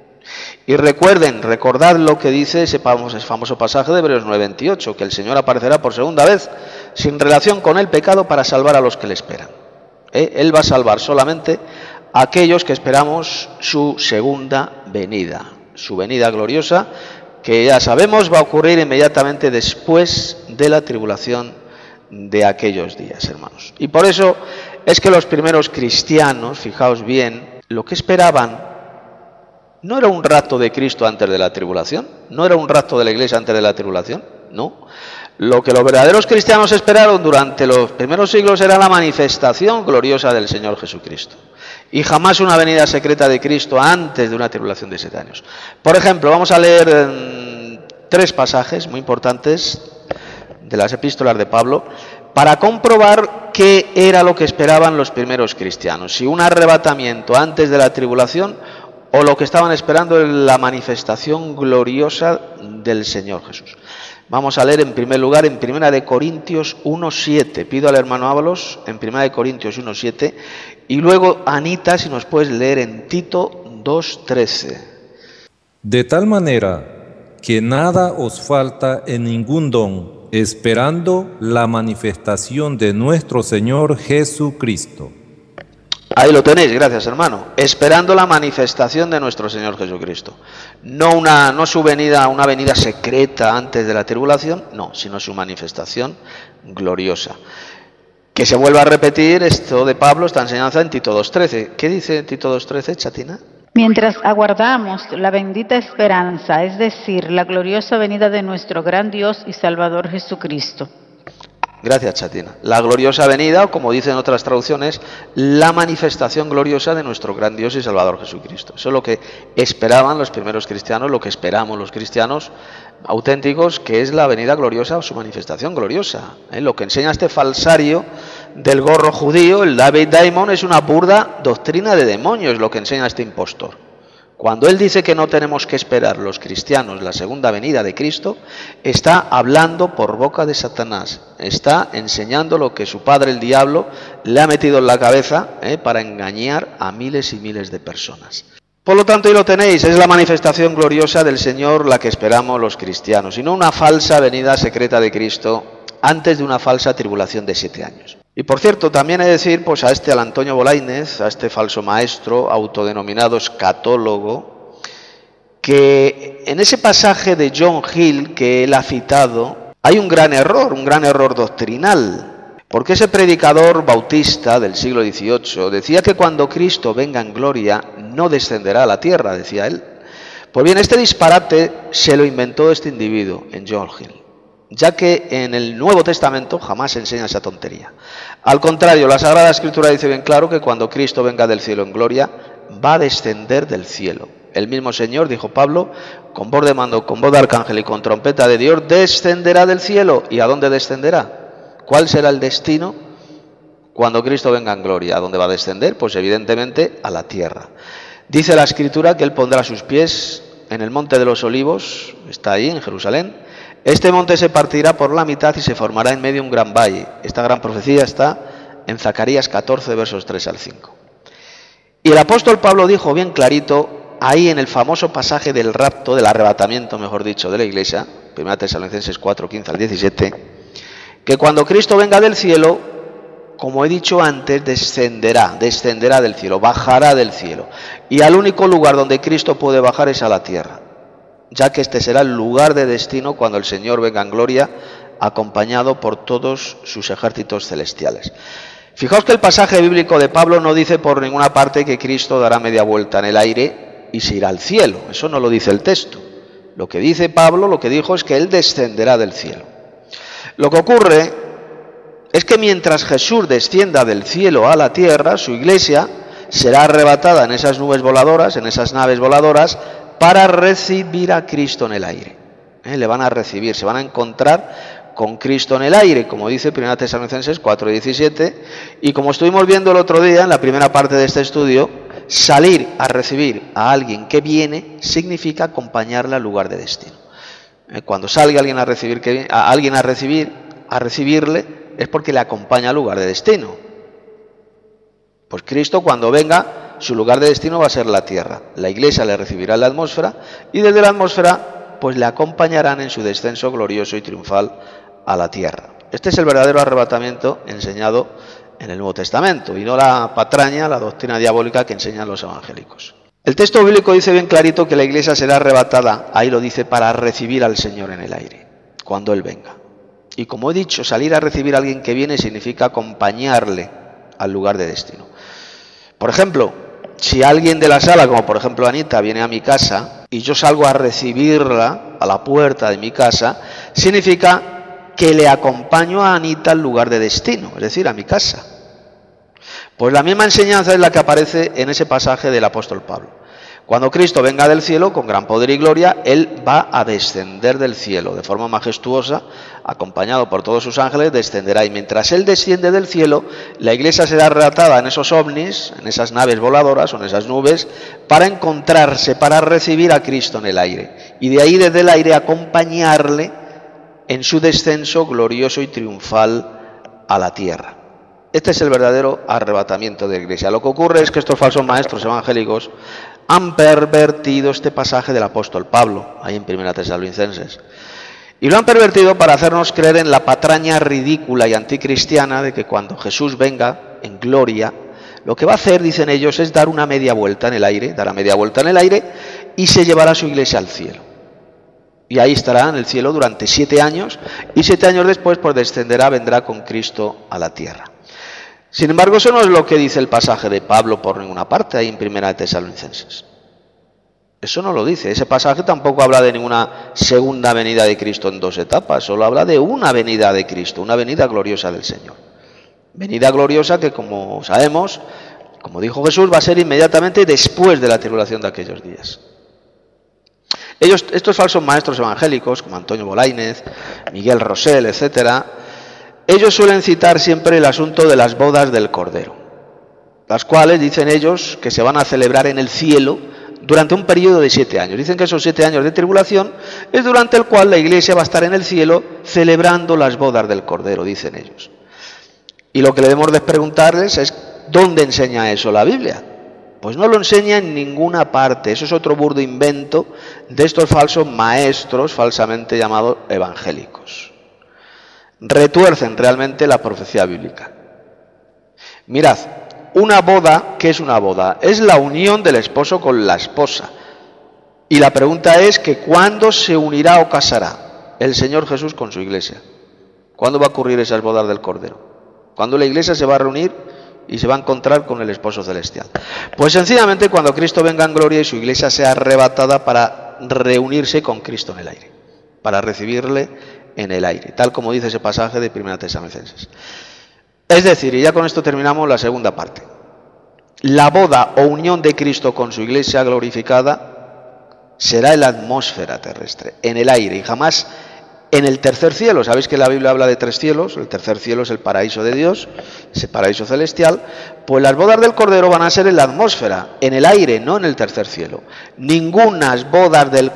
Y recordad lo que dice ese famoso pasaje de Hebreos 9:28, que el Señor aparecerá por segunda vez sin relación con el pecado para salvar a los que le esperan. Él va a salvar solamente a aquellos que esperamos su segunda venida, su venida gloriosa, que ya sabemos va a ocurrir inmediatamente después de la tribulación de aquellos días, hermanos. Y por eso es que los primeros cristianos, fijaos bien, lo que esperaban no era un rapto de Cristo antes de la tribulación, no era un rapto de la iglesia antes de la tribulación, no. Lo que los verdaderos cristianos esperaron durante los primeros siglos era la manifestación gloriosa del Señor Jesucristo. Y jamás una venida secreta de Cristo antes de una tribulación de 7 años. Por ejemplo, vamos a leer 3 pasajes muy importantes de las epístolas de Pablo para comprobar qué era lo que esperaban los primeros cristianos. Si un arrebatamiento antes de la tribulación o lo que estaban esperando es la manifestación gloriosa del Señor Jesús. Vamos a leer en primer lugar en 1 Corintios 1:7. Pido al hermano Ábalos en 1 Corintios 1:7 y luego Anita si nos puedes leer en Tito 2:13. De tal manera que nada os falta en ningún don, esperando la manifestación de nuestro Señor Jesucristo. Ahí lo tenéis, gracias hermano. Esperando la manifestación de nuestro Señor Jesucristo. No su venida, una venida secreta antes de la tribulación, no, sino su manifestación gloriosa. Que se vuelva a repetir esto de Pablo, esta enseñanza en Tito 2:13. ¿Qué dice Tito 2:13, Chatina? Mientras aguardamos la bendita esperanza, es decir, la gloriosa venida de nuestro gran Dios y Salvador Jesucristo. Gracias, Chatina. La gloriosa venida, o como dicen otras traducciones, la manifestación gloriosa de nuestro gran Dios y Salvador Jesucristo. Eso es lo que esperaban los primeros cristianos, lo que esperamos los cristianos auténticos, que es la venida gloriosa o su manifestación gloriosa. Lo que enseña este falsario del gorro judío, el David Damon, es una burda doctrina de demonios, lo que enseña este impostor. Cuando él dice que no tenemos que esperar los cristianos la segunda venida de Cristo, está hablando por boca de Satanás, está enseñando lo que su padre el diablo le ha metido en la cabeza para engañar a miles y miles de personas. Por lo tanto, ahí lo tenéis, es la manifestación gloriosa del Señor la que esperamos los cristianos, y no una falsa venida secreta de Cristo antes de una falsa tribulación de 7 años. Y por cierto, también he de decir pues a al Antonio Bolaínez, a este falso maestro autodenominado escatólogo, que en ese pasaje de John Hill que él ha citado hay un gran error doctrinal. Porque ese predicador bautista del siglo XVIII decía que cuando Cristo venga en gloria no descenderá a la tierra, decía él. Pues bien, este disparate se lo inventó este individuo en John Hill, ya que en el Nuevo Testamento jamás se enseña esa tontería. Al contrario, la Sagrada Escritura dice bien claro que cuando Cristo venga del cielo en gloria va a descender del cielo. El mismo Señor, dijo Pablo, con voz de mando, con voz de arcángel y con trompeta de Dios, descenderá del cielo. ¿Y a dónde descenderá? ¿Cuál será el destino cuando Cristo venga en gloria? ¿A dónde va a descender? Pues evidentemente a la tierra. Dice la Escritura que Él pondrá sus pies en el monte de los olivos, está ahí en Jerusalén. Este monte se partirá por la mitad y se formará en medio un gran valle. Esta gran profecía está en Zacarías 14, versos 3 al 5. Y el apóstol Pablo dijo bien clarito, ahí en el famoso pasaje del rapto, del arrebatamiento, mejor dicho, de la iglesia, 1 Tesalonicenses 4, 15 al 17, que cuando Cristo venga del cielo, como he dicho antes, descenderá del cielo, bajará del cielo. Y al único lugar donde Cristo puede bajar es a la tierra, ya que este será el lugar de destino cuando el Señor venga en gloria, acompañado por todos sus ejércitos celestiales. Fijaos que el pasaje bíblico de Pablo no dice por ninguna parte que Cristo dará media vuelta en el aire y se irá al cielo. Eso no lo dice el texto. Lo que dice Pablo, lo que dijo es que Él descenderá del cielo. Lo que ocurre es que mientras Jesús descienda del cielo a la tierra, su iglesia será arrebatada en esas nubes voladoras, en esas naves voladoras, para recibir a Cristo en el aire. Le van a recibir, se van a encontrar con Cristo en el aire, como dice 1 Tesalonicenses 4:17, y como estuvimos viendo el otro día en la primera parte de este estudio, salir a recibir a alguien que viene significa acompañarle al lugar de destino. Cuando salga alguien a recibirle es porque le acompaña al lugar de destino. Pues Cristo cuando venga, su lugar de destino va a ser la tierra. La iglesia le recibirá en la atmósfera y desde la atmósfera pues le acompañarán en su descenso glorioso y triunfal a la tierra. Este es el verdadero arrebatamiento enseñado en el Nuevo Testamento y no la patraña, la doctrina diabólica que enseñan los evangélicos. El texto bíblico dice bien clarito que la iglesia será arrebatada, ahí lo dice, para recibir al Señor en el aire, cuando Él venga. Y como he dicho, salir a recibir a alguien que viene significa acompañarle al lugar de destino. Por ejemplo, si alguien de la sala, como por ejemplo Anita, viene a mi casa y yo salgo a recibirla a la puerta de mi casa, significa que le acompaño a Anita al lugar de destino, es decir, a mi casa. Pues la misma enseñanza es la que aparece en ese pasaje del apóstol Pablo. Cuando Cristo venga del cielo con gran poder y gloria, Él va a descender del cielo de forma majestuosa, acompañado por todos sus ángeles, descenderá. Y mientras Él desciende del cielo, la iglesia será arrebatada en esos ovnis, en esas naves voladoras o en esas nubes, para encontrarse, para recibir a Cristo en el aire. Y de ahí, desde el aire, acompañarle en su descenso glorioso y triunfal a la tierra. Este es el verdadero arrebatamiento de la iglesia. Lo que ocurre es que estos falsos maestros evangélicos han pervertido este pasaje del apóstol Pablo, ahí en 1 Tesalonicenses. Y lo han pervertido para hacernos creer en la patraña ridícula y anticristiana de que cuando Jesús venga en gloria, lo que va a hacer, dicen ellos, es dar una media vuelta en el aire, dará media vuelta en el aire y se llevará a su iglesia al cielo. Y ahí estará en el cielo durante 7 años y 7 años después pues descenderá, vendrá con Cristo a la tierra. Sin embargo, eso no es lo que dice el pasaje de Pablo por ninguna parte, ahí en 1 Tesalonicenses. Eso no lo dice. Ese pasaje tampoco habla de ninguna segunda venida de Cristo en 2 etapas, solo habla de una venida de Cristo, una venida gloriosa del Señor. Venida gloriosa que, como sabemos, como dijo Jesús, va a ser inmediatamente después de la tribulación de aquellos días. Estos falsos maestros evangélicos, como Antonio Bolaínez, Miguel Rosell, etcétera, ellos suelen citar siempre el asunto de las bodas del Cordero, las cuales dicen ellos que se van a celebrar en el cielo durante un periodo de 7 años. Dicen que esos 7 años de tribulación es durante el cual la iglesia va a estar en el cielo celebrando las bodas del Cordero, dicen ellos. Y lo que debemos de preguntarles es ¿dónde enseña eso la Biblia? Pues no lo enseña en ninguna parte. Eso es otro burdo invento de estos falsos maestros, falsamente llamados evangélicos. Retuercen realmente la profecía bíblica. Mirad, una boda, ¿qué es una boda? Es la unión del esposo con la esposa. Y la pregunta es que ¿cuándo se unirá o casará el Señor Jesús con su iglesia? ¿Cuándo va a ocurrir esas bodas del Cordero? ¿Cuándo la iglesia se va a reunir y se va a encontrar con el esposo celestial? Pues sencillamente cuando Cristo venga en gloria y su iglesia sea arrebatada para reunirse con Cristo en el aire, para recibirle en el aire, tal como dice ese pasaje de 1 Tesalonicenses. Es decir, y ya con esto terminamos la segunda parte, la boda o unión de Cristo con su iglesia glorificada será en la atmósfera terrestre, en el aire, y jamás en el tercer cielo. Sabéis que la Biblia habla de 3 cielos. El tercer cielo es el paraíso de Dios, ese paraíso celestial. Pues las bodas del Cordero van a ser en la atmósfera, en el aire, no en el tercer cielo. Ningunas bodas del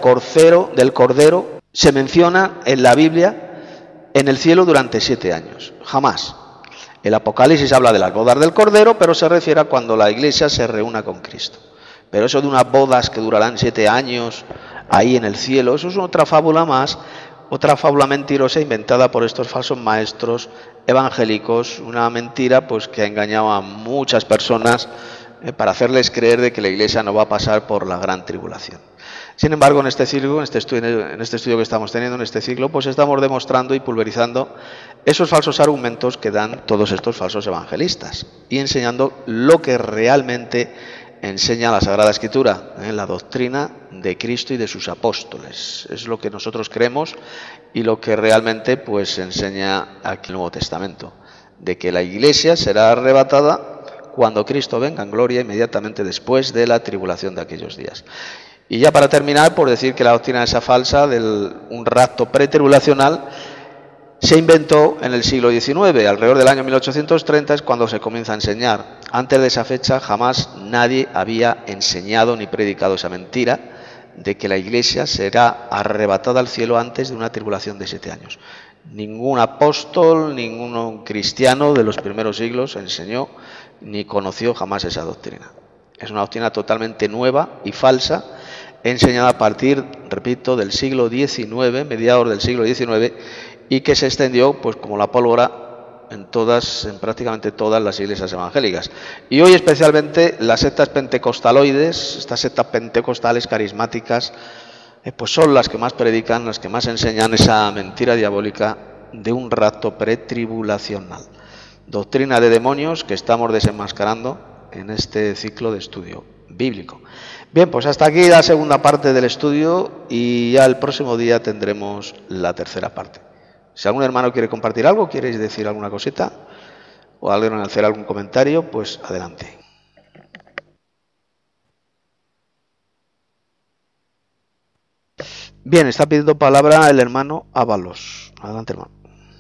Cordero se menciona en la Biblia en el cielo durante 7 años, jamás. El Apocalipsis habla de las bodas del Cordero, pero se refiere a cuando la iglesia se reúna con Cristo. Pero eso de unas bodas que durarán 7 años ahí en el cielo, eso es otra fábula más, otra fábula mentirosa inventada por estos falsos maestros evangélicos, una mentira pues que ha engañado a muchas personas para hacerles creer de que la iglesia no va a pasar por la gran tribulación. Sin embargo, en este ciclo, en este estudio que estamos teniendo, en este ciclo, pues estamos demostrando y pulverizando esos falsos argumentos que dan todos estos falsos evangelistas y enseñando lo que realmente enseña la Sagrada Escritura, la doctrina de Cristo y de sus apóstoles. Es lo que nosotros creemos y lo que realmente pues enseña aquí el Nuevo Testamento, de que la iglesia será arrebatada cuando Cristo venga en gloria inmediatamente después de la tribulación de aquellos días. Y ya para terminar, por decir que la doctrina esa falsa de un rapto pretribulacional se inventó en el siglo XIX, alrededor del año 1830 es cuando se comienza a enseñar. Antes de esa fecha jamás nadie había enseñado ni predicado esa mentira de que la iglesia será arrebatada al cielo antes de una tribulación de 7 años. Ningún apóstol, ningún cristiano de los primeros siglos enseñó ni conoció jamás esa doctrina. Es una doctrina totalmente nueva y falsa, enseñada a partir, repito, del siglo XIX, mediados del siglo XIX, y que se extendió pues como la pólvora en prácticamente todas las iglesias evangélicas. Y hoy especialmente las sectas pentecostaloides, estas sectas pentecostales carismáticas, pues son las que más predican, las que más enseñan esa mentira diabólica de un rapto pretribulacional. Doctrina de demonios que estamos desenmascarando en este ciclo de estudio bíblico. Bien, pues hasta aquí la segunda parte del estudio y ya el próximo día tendremos la tercera parte. Si algún hermano quiere compartir algo, quieres decir alguna cosita o alguien hacer algún comentario, pues adelante. Bien, está pidiendo palabra el hermano Ábalos. Adelante, hermano.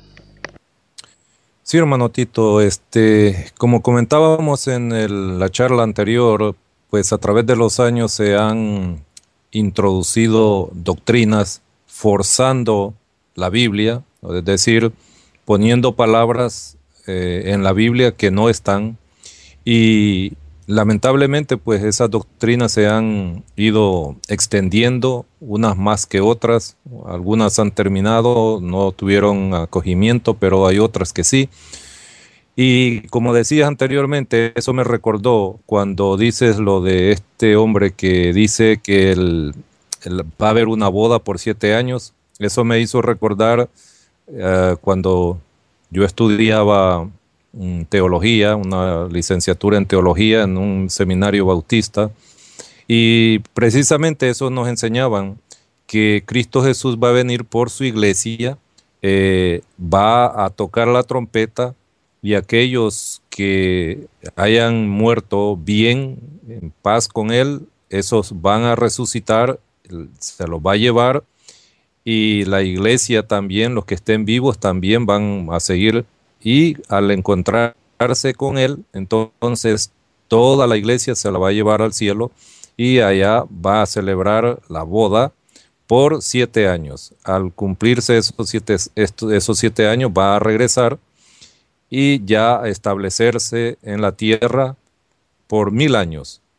Sí, hermano Tito, como comentábamos en la charla anterior, pues a través de los años se han introducido doctrinas forzando la Biblia, es decir, poniendo palabras en la Biblia que no están, y lamentablemente pues esas doctrinas se han ido extendiendo, unas más que otras, algunas han terminado, no tuvieron acogimiento, pero hay otras que sí. Y como decías anteriormente, eso me recordó cuando dices lo de este hombre que dice que va a haber una boda por 7 años. Eso me hizo recordar cuando yo estudiaba teología, una licenciatura en teología en un seminario bautista, y precisamente eso nos enseñaban, que Cristo Jesús va a venir por su iglesia, va a tocar la trompeta, y aquellos que hayan muerto bien, en paz con Él, esos van a resucitar, se los va a llevar, y la iglesia también, los que estén vivos también van a seguir, y al encontrarse con Él, entonces toda la iglesia se la va a llevar al cielo, y allá va a celebrar la boda por 7 años. Al cumplirse esos 7 años va a regresar y ya establecerse en la tierra por 1000 años.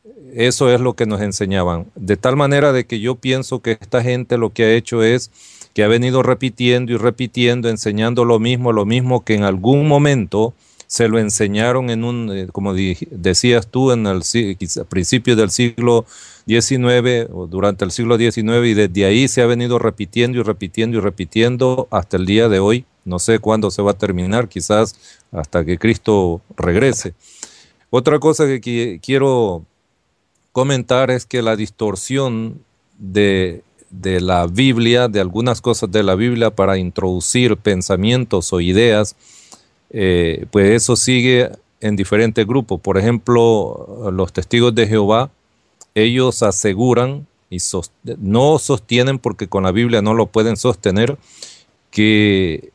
eso es lo que nos enseñaban. De tal manera de que yo pienso que esta gente lo que ha hecho es que ha venido repitiendo y repitiendo, enseñando lo mismo que en algún momento se lo enseñaron en un, como decías tú, en el a principios del siglo XIX o durante el siglo XIX, y desde ahí se ha venido repitiendo y repitiendo y repitiendo hasta el día de hoy. No sé cuándo se va a terminar, quizás hasta que Cristo regrese. Otra cosa que quiero comentar es que la distorsión de la Biblia, de algunas cosas de la Biblia para introducir pensamientos o ideas, pues eso sigue en diferentes grupos. Por ejemplo, los testigos de Jehová, ellos aseguran y no sostienen, porque con la Biblia no lo pueden sostener, que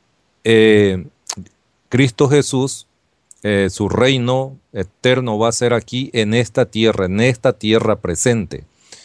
Cristo Jesús, su reino eterno va a ser aquí en esta tierra presente.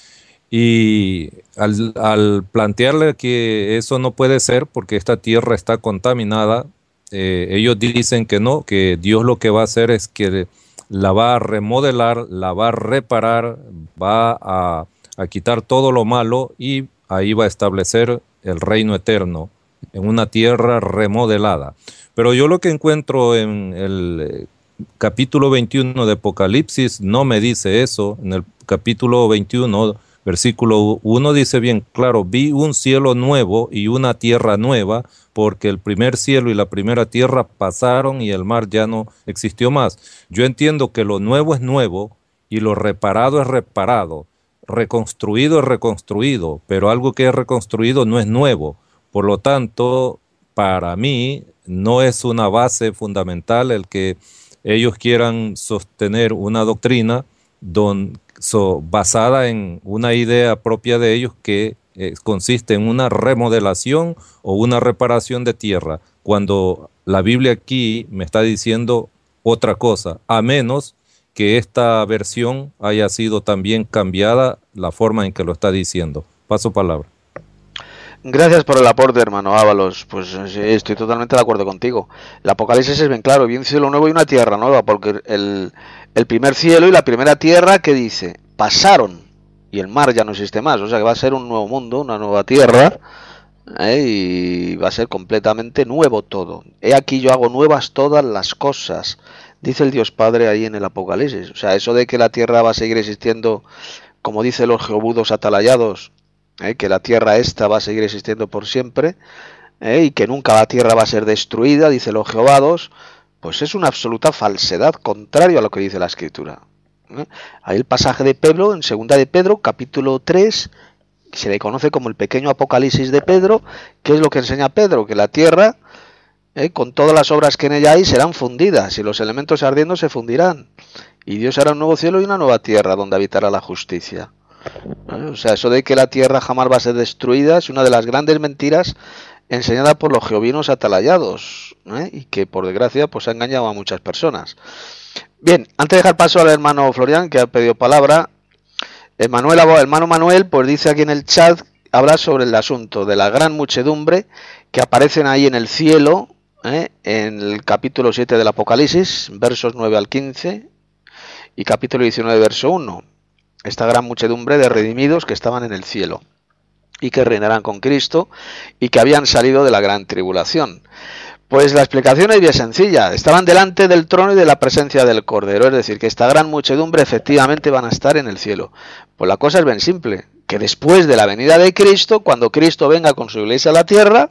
Y al plantearle que eso no puede ser porque esta tierra está contaminada, ellos dicen que no, que Dios lo que va a hacer es que la va a remodelar, la va a reparar, va a quitar todo lo malo y ahí va a establecer el reino eterno en una tierra remodelada. Pero yo lo que encuentro en el capítulo 21 de Apocalipsis no me dice eso. En el capítulo 21, versículo 1 dice bien claro: vi un cielo nuevo y una tierra nueva, porque el primer cielo y la primera tierra pasaron y el mar ya no existió más. Yo entiendo que lo nuevo es nuevo y lo reparado es reparado, reconstruido es reconstruido, pero algo que es reconstruido no es nuevo. Por lo tanto, para mí no es una base fundamental el que ellos quieran sostener una doctrina basada en una idea propia de ellos que consiste en una remodelación o una reparación de tierra, cuando la Biblia aquí me está diciendo otra cosa, a menos que esta versión haya sido también cambiada la forma en que lo está diciendo. Paso palabra. Gracias por el aporte, hermano Ábalos. Pues sí, estoy totalmente de acuerdo contigo. El Apocalipsis es bien claro: vi un cielo nuevo y una tierra nueva, porque el primer cielo y la primera tierra, ¿qué dice? Pasaron y el mar ya no existe más. O sea que va a ser un nuevo mundo, una nueva tierra, y va a ser completamente nuevo todo. He aquí yo hago nuevas todas las cosas, dice el Dios Padre ahí en el Apocalipsis. O sea, eso de que la tierra va a seguir existiendo, como dicen los geobudos atalayados, que la tierra esta va a seguir existiendo por siempre, y que nunca la tierra va a ser destruida, dice los jehovados, pues es una absoluta falsedad, contrario a lo que dice la Escritura. Hay el pasaje de Pedro, en 2 de Pedro, capítulo 3, que se le conoce como el pequeño Apocalipsis de Pedro. ¿Qué es lo que enseña Pedro? Que la tierra, con todas las obras que en ella hay, serán fundidas, y los elementos ardiendo se fundirán, y Dios hará un nuevo cielo y una nueva tierra donde habitará la justicia. O sea, eso de que la tierra jamás va a ser destruida es una de las grandes mentiras enseñada por los jehovinos atalayados, y que por desgracia pues ha engañado a muchas personas. Bien, antes de dejar paso al hermano Florian, que ha pedido palabra, hermano Manuel pues dice aquí en el chat, habla sobre el asunto de la gran muchedumbre que aparecen ahí en el cielo, en el capítulo 7 del Apocalipsis, versos 9 al 15, y capítulo 19, verso 1. Esta gran muchedumbre de redimidos que estaban en el cielo y que reinarán con Cristo y que habían salido de la gran tribulación. Pues la explicación es bien sencilla: estaban delante del trono y de la presencia del Cordero, es decir, que esta gran muchedumbre efectivamente van a estar en el cielo. Pues la cosa es bien simple, que después de la venida de Cristo, cuando Cristo venga con su iglesia a la tierra,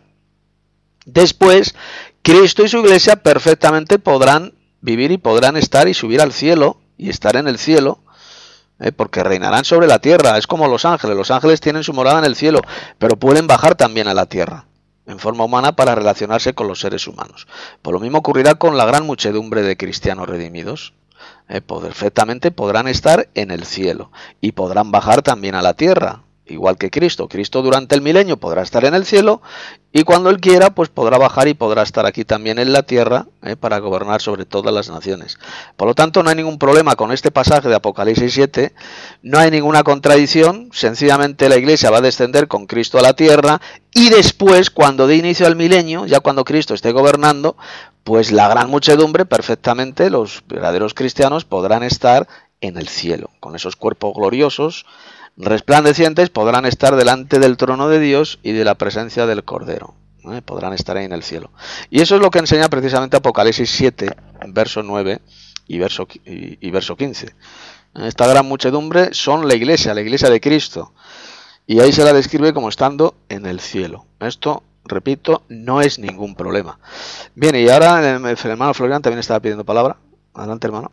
después Cristo y su iglesia perfectamente podrán vivir y podrán estar y subir al cielo y estar en el cielo, porque reinarán sobre la tierra. Es como los ángeles tienen su morada en el cielo, pero pueden bajar también a la tierra en forma humana para relacionarse con los seres humanos. Por lo mismo ocurrirá con la gran muchedumbre de cristianos redimidos. Perfectamente podrán estar en el cielo y podrán bajar también a la tierra, igual que Cristo. Cristo durante el milenio podrá estar en el cielo, y cuando Él quiera pues podrá bajar y podrá estar aquí también en la tierra, para gobernar sobre todas las naciones. Por lo tanto, no hay ningún problema con este pasaje de Apocalipsis 7, no hay ninguna contradicción. Sencillamente la iglesia va a descender con Cristo a la tierra, y después, cuando dé inicio al milenio, ya cuando Cristo esté gobernando, pues la gran muchedumbre perfectamente, los verdaderos cristianos, podrán estar en el cielo. Con esos cuerpos gloriosos, resplandecientes, podrán estar delante del trono de Dios y de la presencia del Cordero. Podrán estar ahí en el cielo. Y eso es lo que enseña precisamente Apocalipsis 7, verso 9 y verso 15. Esta gran muchedumbre son la iglesia de Cristo. Y ahí se la describe como estando en el cielo. Esto, repito, no es ningún problema. Bien, y ahora el hermano Florian también estaba pidiendo palabra. Adelante, hermano.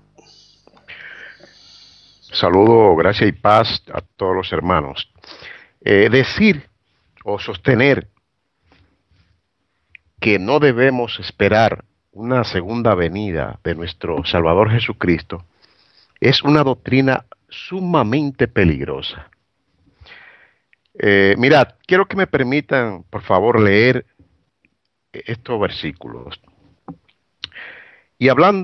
Saludo, gracia y paz a todos los hermanos. Decir o sostener que no debemos esperar una segunda venida de nuestro Salvador Jesucristo es una doctrina sumamente peligrosa. Mirad, quiero que me permitan, por favor, leer estos versículos. Y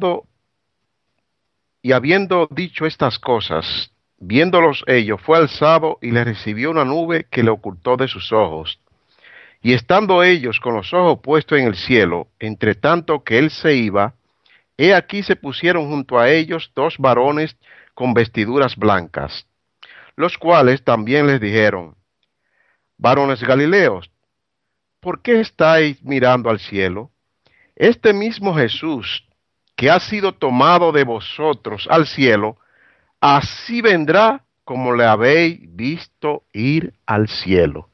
habiendo dicho estas cosas, viéndolos ellos, fue alzado y le recibió una nube que le ocultó de sus ojos. Y estando ellos con los ojos puestos en el cielo, entre tanto que él se iba, he aquí se pusieron junto a ellos 2 varones con vestiduras blancas, los cuales también les dijeron: varones Galileos, ¿por qué estáis mirando al cielo? Este mismo Jesús, que ha sido tomado de vosotros al cielo, así vendrá como le habéis visto ir al cielo.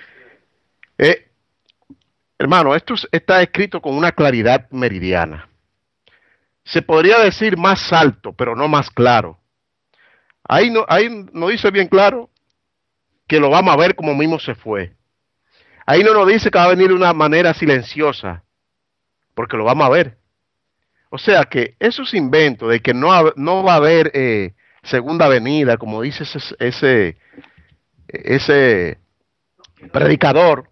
Hermano, esto está escrito con una claridad meridiana. Se podría decir más alto, pero no más claro. Ahí no dice bien claro que lo vamos a ver como mismo se fue. Ahí no nos dice que va a venir de una manera silenciosa, porque lo vamos a ver. O sea que esos inventos de que no va a haber segunda venida, como dice ese predicador,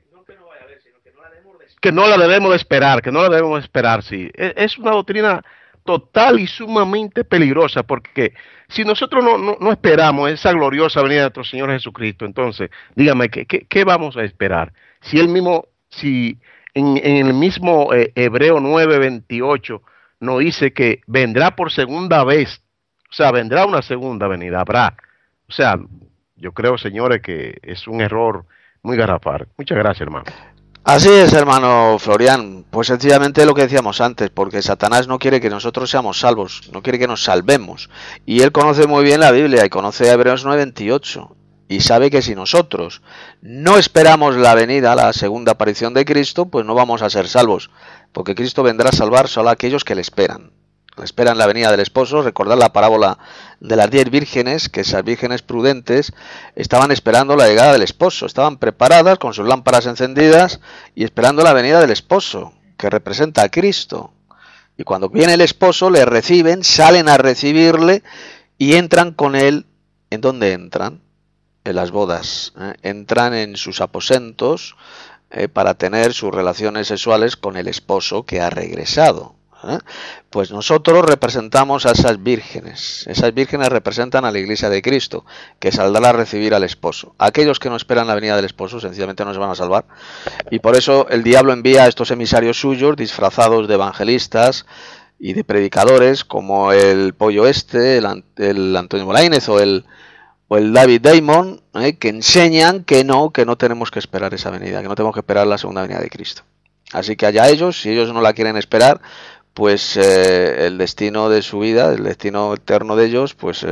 que no la debemos de esperar, sí. Es una doctrina total y sumamente peligrosa, porque si nosotros no esperamos esa gloriosa venida de nuestro Señor Jesucristo, entonces, dígame, ¿qué vamos a esperar? Si en el mismo Hebreo 9:28 nos dice que vendrá por segunda vez, o sea, vendrá una segunda venida, habrá. O sea, yo creo, señores, que es un error muy garrafal. Muchas gracias, hermano. Así es, hermano Florian, pues sencillamente lo que decíamos antes, porque Satanás no quiere que nosotros seamos salvos, no quiere que nos salvemos, y él conoce muy bien la Biblia y conoce Hebreos 9:28, y sabe que si nosotros no esperamos la venida, la segunda aparición de Cristo, pues no vamos a ser salvos, porque Cristo vendrá a salvar solo a aquellos que le esperan la venida del esposo. Recordad la parábola de las 10 vírgenes, que esas vírgenes prudentes estaban esperando la llegada del esposo, estaban preparadas con sus lámparas encendidas y esperando la venida del esposo, que representa a Cristo. Y cuando viene el esposo, le reciben, salen a recibirle y entran con él. ¿En dónde entran? En las bodas. Entran en sus aposentos para tener sus relaciones sexuales con el esposo que ha regresado. Pues nosotros representamos a esas vírgenes representan a la iglesia de Cristo, que saldrá a recibir al esposo. Aquellos que no esperan la venida del esposo sencillamente no se van a salvar, y por eso el diablo envía a estos emisarios suyos disfrazados de evangelistas y de predicadores, como el pollo el Antonio Molaínez o el David Damon, que enseñan que no tenemos que esperar esa venida, que no tenemos que esperar la segunda venida de Cristo. Así que allá ellos, si ellos no la quieren esperar, pues el destino de su vida, el destino eterno de ellos, pues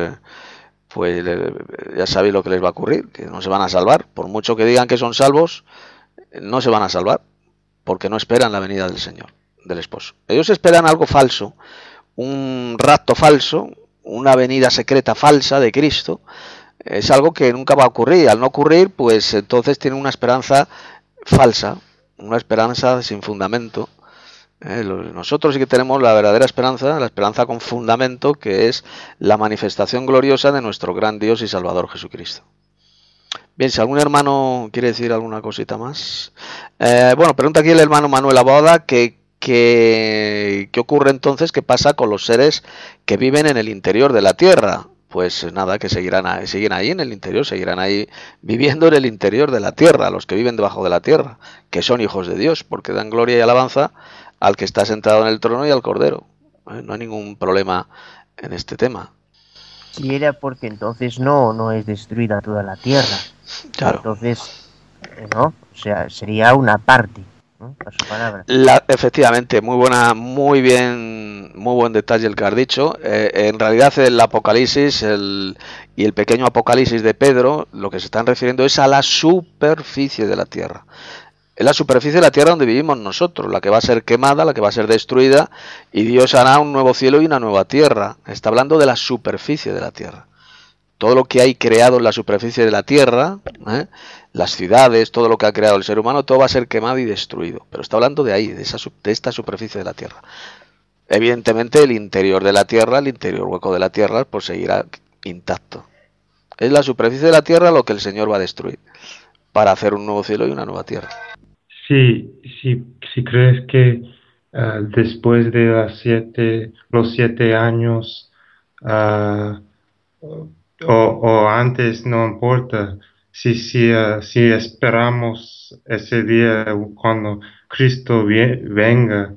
ya sabéis lo que les va a ocurrir, que no se van a salvar. Por mucho que digan que son salvos, no se van a salvar, porque no esperan la venida del Señor, del esposo. Ellos esperan algo falso, un rapto falso, una venida secreta falsa de Cristo. Es algo que nunca va a ocurrir. Al no ocurrir, pues entonces tienen una esperanza falsa, una esperanza sin fundamento. Nosotros sí que tenemos la verdadera esperanza, la esperanza con fundamento, que es la manifestación gloriosa de nuestro gran Dios y Salvador Jesucristo. Bien, si algún hermano quiere decir alguna cosita más. Bueno, pregunta aquí el hermano Manuel Aboda ¿qué ocurre entonces? ¿Qué pasa con los seres que viven en el interior de la tierra? Pues nada, que siguen ahí en el interior, seguirán ahí viviendo en el interior de la tierra, los que viven debajo de la tierra, que son hijos de Dios, porque dan gloria y alabanza al que está sentado en el trono y al Cordero. No hay ningún problema en este tema. si era porque entonces no es destruida toda la tierra. Claro. Entonces, ¿no? O sea, sería una parte, ¿no? A su palabra. Efectivamente, muy buen detalle el que has dicho. En realidad el Apocalipsis y el pequeño Apocalipsis de Pedro, lo que se están refiriendo es a la superficie de la tierra. Es la superficie de la tierra donde vivimos nosotros, la que va a ser quemada, la que va a ser destruida, y Dios hará un nuevo cielo y una nueva tierra. Está hablando de la superficie de la tierra. Todo lo que hay creado en la superficie de la tierra, las ciudades, todo lo que ha creado el ser humano, todo va a ser quemado y destruido. Pero está hablando de ahí, de esta superficie de la tierra. Evidentemente el interior de la tierra, el interior hueco de la tierra, pues seguirá intacto. Es la superficie de la tierra lo que el Señor va a destruir, para hacer un nuevo cielo y una nueva tierra. Si crees que después de los 7 años o antes, no importa, si esperamos ese día cuando Cristo venga,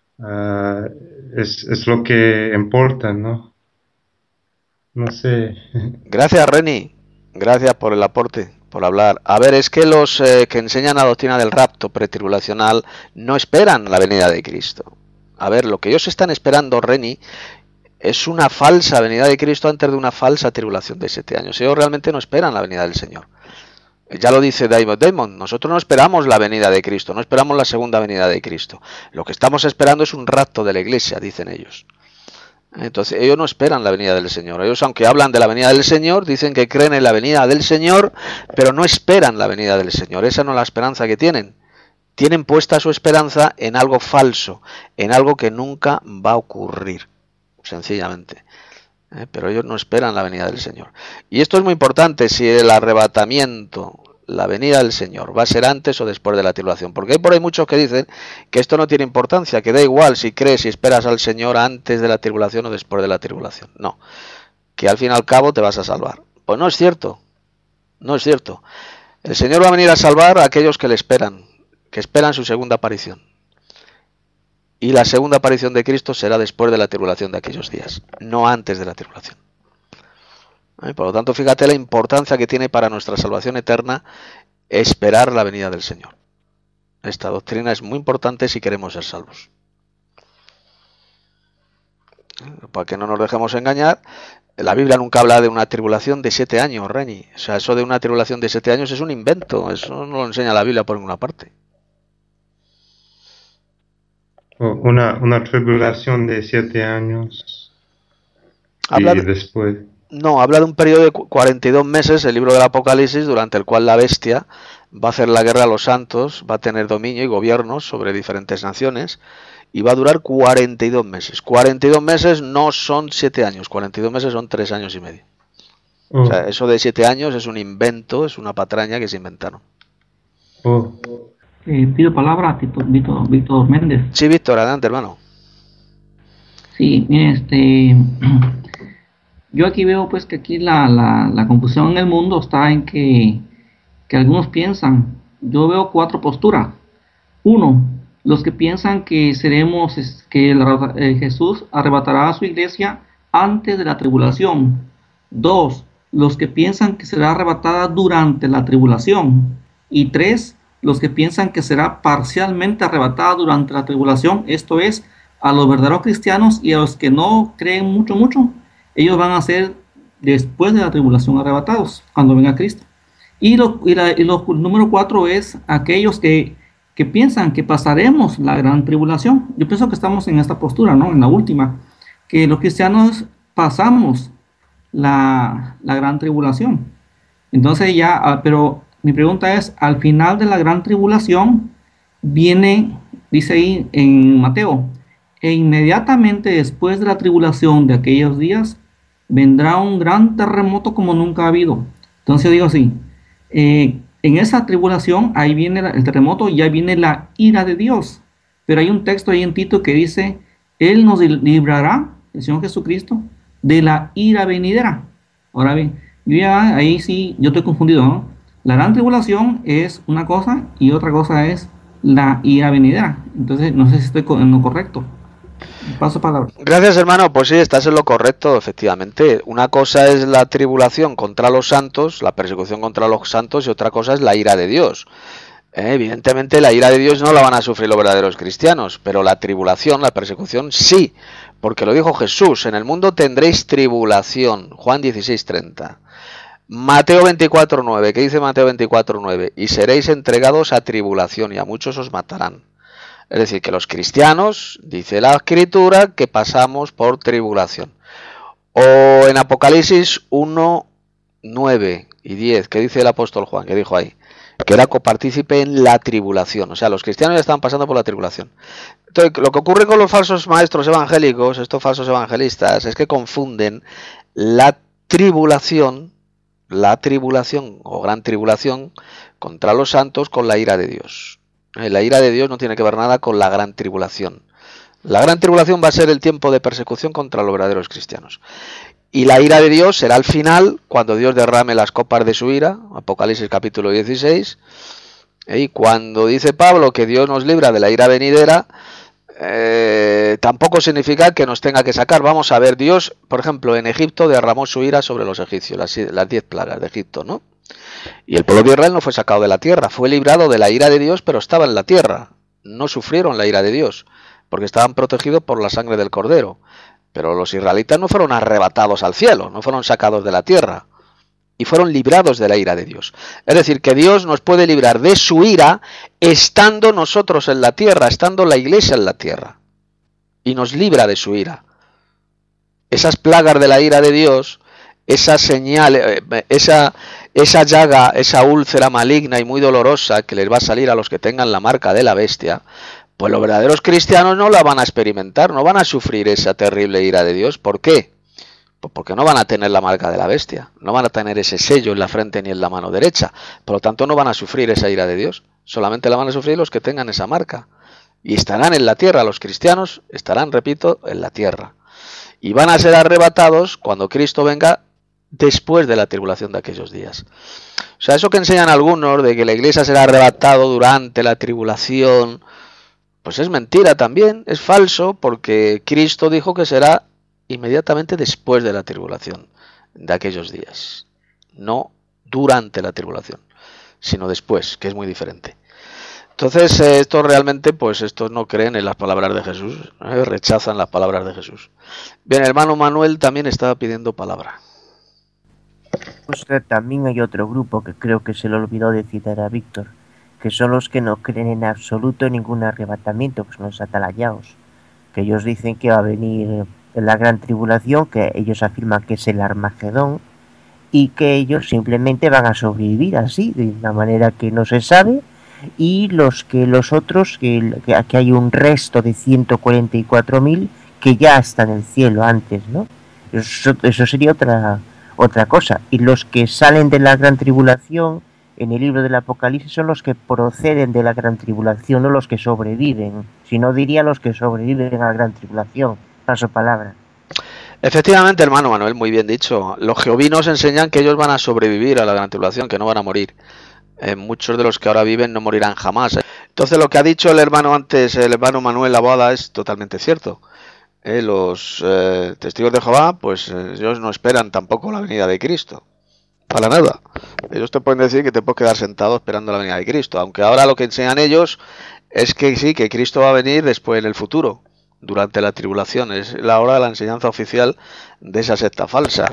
es lo que importa, ¿no? No sé. Gracias, Reni. Gracias por el aporte, por hablar. A ver, es que los que enseñan la doctrina del rapto pretribulacional no esperan la venida de Cristo. A ver, lo que ellos están esperando, Reni, es una falsa venida de Cristo antes de una falsa tribulación de 7 años. Ellos realmente no esperan la venida del Señor. Ya lo dice David Damon, nosotros no esperamos la venida de Cristo, no esperamos la segunda venida de Cristo. Lo que estamos esperando es un rapto de la iglesia, dicen ellos. Entonces ellos no esperan la venida del Señor. Ellos, aunque hablan de la venida del Señor, dicen que creen en la venida del Señor, pero no esperan la venida del Señor. Esa no es la esperanza que tienen. Tienen puesta su esperanza en algo falso, en algo que nunca va a ocurrir, sencillamente. Pero ellos no esperan la venida del Señor. Y esto es muy importante, si el arrebatamiento, la venida del Señor, va a ser antes o después de la tribulación. Porque hay por ahí muchos que dicen que esto no tiene importancia, que da igual si crees y esperas al Señor antes de la tribulación o después de la tribulación. No, que al fin y al cabo te vas a salvar. Pues no es cierto, no es cierto. El Señor va a venir a salvar a aquellos que le esperan, que esperan su segunda aparición. Y la segunda aparición de Cristo será después de la tribulación de aquellos días, no antes de la tribulación. Por lo tanto, fíjate la importancia que tiene para nuestra salvación eterna esperar la venida del Señor. Esta doctrina es muy importante si queremos ser salvos. Para que no nos dejemos engañar, la Biblia nunca habla de una tribulación de 7 años, Reni. O sea, eso de una tribulación de 7 años es un invento, eso no lo enseña la Biblia por ninguna parte. Una tribulación de 7 años Habla y después... No, habla de un periodo de 42 meses, el libro del Apocalipsis, durante el cual la bestia va a hacer la guerra a los santos, va a tener dominio y gobierno sobre diferentes naciones, y va a durar 42 meses. 42 meses no son 7 años, 42 meses son 3 años y medio. O sea, eso de 7 años es un invento, es una patraña que se inventaron. Pido palabra a Víctor Méndez. Sí, Víctor, adelante, hermano. Sí, mire, yo aquí veo pues que aquí la confusión en el mundo está en que algunos piensan, yo veo 4 posturas. 1, los que piensan que Jesús arrebatará a su iglesia antes de la tribulación. 2, los que piensan que será arrebatada durante la tribulación. Y 3, los que piensan que será parcialmente arrebatada durante la tribulación. Esto es, a los verdaderos cristianos y a los que no creen mucho, ellos van a ser después de la tribulación arrebatados, cuando venga Cristo. Y número 4 es aquellos que piensan que pasaremos la gran tribulación. Yo pienso que estamos en esta postura, ¿no? En la última, que los cristianos pasamos la gran tribulación. Entonces pero mi pregunta es, al final de la gran tribulación viene, dice ahí en Mateo, e inmediatamente después de la tribulación de aquellos días, vendrá un gran terremoto como nunca ha habido. Entonces yo digo así, en esa tribulación, ahí viene el terremoto y ya viene la ira de Dios. Pero hay un texto ahí en Tito que dice, Él nos librará, el Señor Jesucristo, de la ira venidera. Ahora bien, ahí sí, yo estoy confundido, ¿no? La gran tribulación es una cosa y otra cosa es la ira venidera. Entonces no sé si estoy en lo correcto. Paso palabra. Gracias, hermano. Pues sí, estás en lo correcto, efectivamente. Una cosa es la tribulación contra los santos, la persecución contra los santos, y otra cosa es la ira de Dios. Evidentemente, la ira de Dios no la van a sufrir los verdaderos cristianos, pero la tribulación, la persecución, sí, porque lo dijo Jesús: en el mundo tendréis tribulación. Juan 16:30. Mateo 24:9. ¿Qué dice Mateo 24:9? Y seréis entregados a tribulación, y a muchos os matarán. Es decir, que los cristianos, dice la Escritura, que pasamos por tribulación. O en Apocalipsis 1:9 y 10, ¿qué dice el apóstol Juan? ¿Qué dijo ahí? Que era copartícipe en la tribulación. O sea, los cristianos ya estaban pasando por la tribulación. Entonces, lo que ocurre con los falsos maestros evangélicos, estos falsos evangelistas, es que confunden la tribulación o gran tribulación contra los santos con la ira de Dios. La ira de Dios no tiene que ver nada con la gran tribulación. La gran tribulación va a ser el tiempo de persecución contra los verdaderos cristianos. Y la ira de Dios será al final, cuando Dios derrame las copas de su ira, Apocalipsis capítulo 16. Y cuando dice Pablo que Dios nos libra de la ira venidera, tampoco significa que nos tenga que sacar. Vamos a ver, Dios, por ejemplo, en Egipto derramó su ira sobre los egipcios, las 10 plagas de Egipto, ¿no? Y el pueblo de Israel no fue sacado de la tierra, fue librado de la ira de Dios, pero estaba en la tierra. No sufrieron la ira de Dios, porque estaban protegidos por la sangre del Cordero. Pero los israelitas no fueron arrebatados al cielo, no fueron sacados de la tierra, y fueron librados de la ira de Dios. Es decir, que Dios nos puede librar de su ira estando nosotros en la tierra, estando la iglesia en la tierra, y nos libra de su ira. Esas plagas de la ira de Dios, esa señal, esa llaga, esa úlcera maligna y muy dolorosa que les va a salir a los que tengan la marca de la bestia, pues los verdaderos cristianos no la van a experimentar, no van a sufrir esa terrible ira de Dios. ¿Por qué? Pues porque no van a tener la marca de la bestia, no van a tener ese sello en la frente ni en la mano derecha, por lo tanto no van a sufrir esa ira de Dios, solamente la van a sufrir los que tengan esa marca. Y estarán en la tierra, los cristianos estarán, repito, en la tierra. Y van a ser arrebatados cuando Cristo venga después de la tribulación de aquellos días. O sea, eso que enseñan algunos de que la iglesia será arrebatado durante la tribulación, pues es mentira también, es falso, porque Cristo dijo que será inmediatamente después de la tribulación de aquellos días. No durante la tribulación, sino después, que es muy diferente. Entonces, estos realmente, pues estos no creen en las palabras de Jesús, rechazan las palabras de Jesús. Bien, el hermano Manuel también estaba pidiendo palabra. Pues también hay otro grupo que creo que se le olvidó de citar a Víctor, que son los que no creen en absoluto en ningún arrebatamiento, pues los atalayaos, que ellos dicen que va a venir la gran tribulación, que ellos afirman que es el Armagedón, y que ellos simplemente van a sobrevivir así, de una manera que no se sabe, y los otros, que hay un resto de 144.000 que ya están en el cielo antes, ¿no? Eso sería otra cosa. Y los que salen de la gran tribulación en el libro del Apocalipsis son los que proceden de la gran tribulación, no los que sobreviven. Si no, diría los que sobreviven a la gran tribulación. Paso palabra. Efectivamente, hermano Manuel, muy bien dicho. Los jehovinos enseñan que ellos van a sobrevivir a la gran tribulación, que no van a morir. Muchos de los que ahora viven no morirán jamás. Entonces, lo que ha dicho el hermano antes, el hermano Manuel Laboada, es totalmente cierto. Los testigos de Jehová, pues ellos no esperan tampoco la venida de Cristo. Para nada. Ellos te pueden decir que te puedes quedar sentado esperando la venida de Cristo. Aunque ahora lo que enseñan ellos es que sí, que Cristo va a venir después en el futuro, durante la tribulación. Es la hora de la enseñanza oficial de esa secta falsa.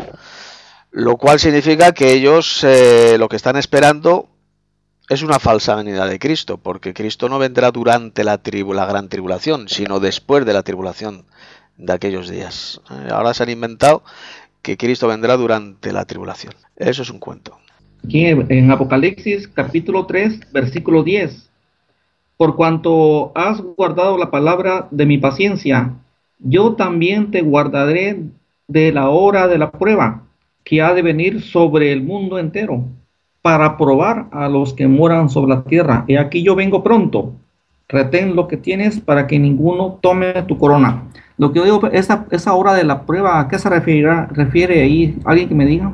Lo cual significa que ellos lo que están esperando es una falsa venida de Cristo, porque Cristo no vendrá durante la gran tribulación, sino después de la tribulación de aquellos días. Ahora se han inventado que Cristo vendrá durante la tribulación. Eso es un cuento. Aquí en Apocalipsis capítulo 3, versículo 10. Por cuanto has guardado la palabra de mi paciencia, yo también te guardaré de la hora de la prueba, que ha de venir sobre el mundo entero, para probar a los que moran sobre la tierra. Y aquí yo vengo pronto. Retén lo que tienes para que ninguno tome tu corona. Lo que yo digo, esa hora de la prueba, ¿a qué se refiere ahí? ¿Alguien que me diga?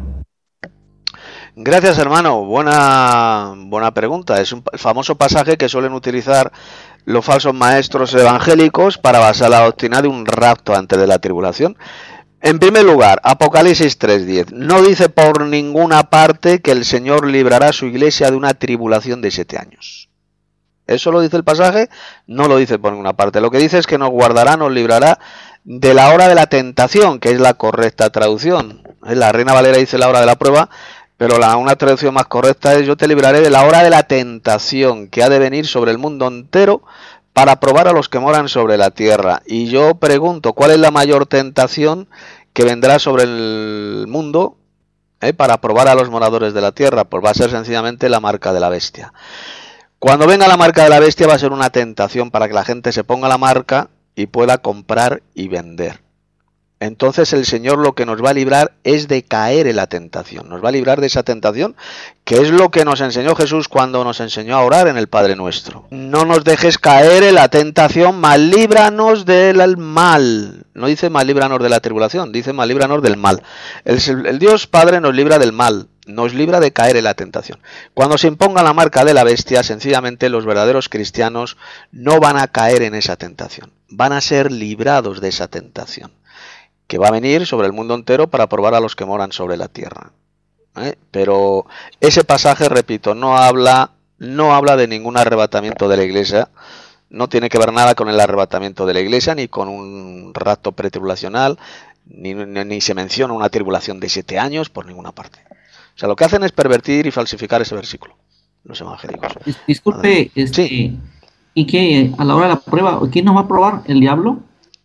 Gracias, hermano. Buena pregunta. Es un famoso pasaje que suelen utilizar los falsos maestros evangélicos para basar la doctrina de un rapto antes de la tribulación. En primer lugar, Apocalipsis 3:10 no dice por ninguna parte que el Señor librará a su iglesia de una tribulación de 7 años. ¿Eso lo dice el pasaje? No lo dice por ninguna parte. Lo que dice es que nos guardará, nos librará de la hora de la tentación, que es la correcta traducción. La Reina Valera dice la hora de la prueba, pero una traducción más correcta es: yo te libraré de la hora de la tentación que ha de venir sobre el mundo entero para probar a los que moran sobre la tierra. Y yo pregunto, ¿cuál es la mayor tentación que vendrá sobre el mundo para probar a los moradores de la tierra? Pues va a ser sencillamente la marca de la bestia. Cuando venga la marca de la bestia va a ser una tentación para que la gente se ponga la marca y pueda comprar y vender. Entonces el Señor lo que nos va a librar es de caer en la tentación. Nos va a librar de esa tentación, que es lo que nos enseñó Jesús cuando nos enseñó a orar en el Padre Nuestro. No nos dejes caer en la tentación, mas líbranos del mal. No dice mas líbranos de la tribulación, dice mas líbranos del mal. El Dios Padre nos libra del mal, nos libra de caer en la tentación. Cuando se imponga la marca de la bestia, sencillamente los verdaderos cristianos no van a caer en esa tentación. Van a ser librados de esa tentación, que va a venir sobre el mundo entero para probar a los que moran sobre la tierra. Pero ese pasaje, repito, no habla de ningún arrebatamiento de la iglesia, no tiene que ver nada con el arrebatamiento de la iglesia, ni con un rapto pretribulacional, ni se menciona una tribulación de 7 años por ninguna parte. O sea, lo que hacen es pervertir y falsificar ese versículo, los evangélicos. Disculpe, Sí. ¿y qué a la hora de la prueba, quién nos va a probar? ¿El diablo?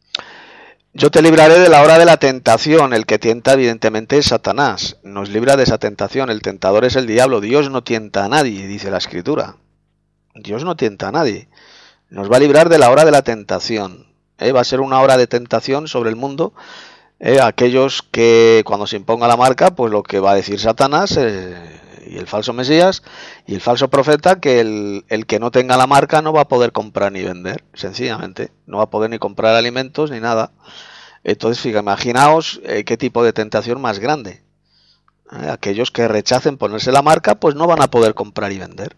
Yo te libraré de la hora de la tentación. El que tienta evidentemente es Satanás. Nos libra de esa tentación. El tentador es el diablo. Dios no tienta a nadie, dice la Escritura. Dios no tienta a nadie. Nos va a librar de la hora de la tentación. Va a ser una hora de tentación sobre el mundo. Aquellos que cuando se imponga la marca, pues lo que va a decir Satanás y el falso Mesías y el falso profeta, que el que no tenga la marca no va a poder comprar ni vender, sencillamente. No va a poder ni comprar alimentos ni nada. Entonces, imaginaos qué tipo de tentación más grande. Aquellos que rechacen ponerse la marca, pues no van a poder comprar y vender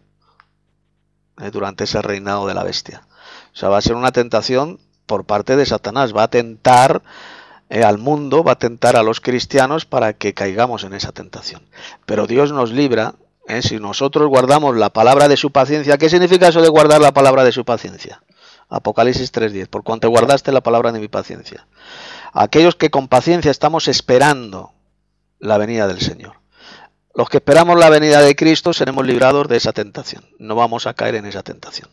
durante ese reinado de la bestia. O sea, va a ser una tentación por parte de Satanás. Va a tentar al mundo, va a tentar a los cristianos para que caigamos en esa tentación. Pero Dios nos libra, si nosotros guardamos la palabra de su paciencia. ¿Qué significa eso de guardar la palabra de su paciencia? Apocalipsis 3:10, por cuanto guardaste la palabra de mi paciencia. Aquellos que con paciencia estamos esperando la venida del Señor. Los que esperamos la venida de Cristo seremos librados de esa tentación. No vamos a caer en esa tentación.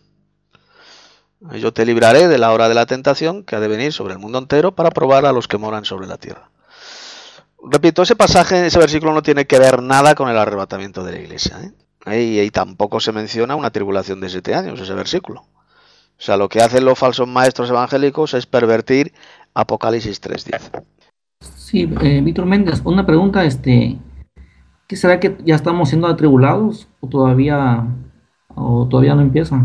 Yo te libraré de la hora de la tentación que ha de venir sobre el mundo entero para probar a los que moran sobre la tierra. Repito, ese pasaje, ese versículo no tiene que ver nada con el arrebatamiento de la iglesia. Y tampoco se menciona una tribulación de 7 años, ese versículo. O sea, lo que hacen los falsos maestros evangélicos es pervertir Apocalipsis 3:10. Sí, Víctor Méndez, una pregunta, ¿qué será que ya estamos siendo atribulados o todavía no empieza?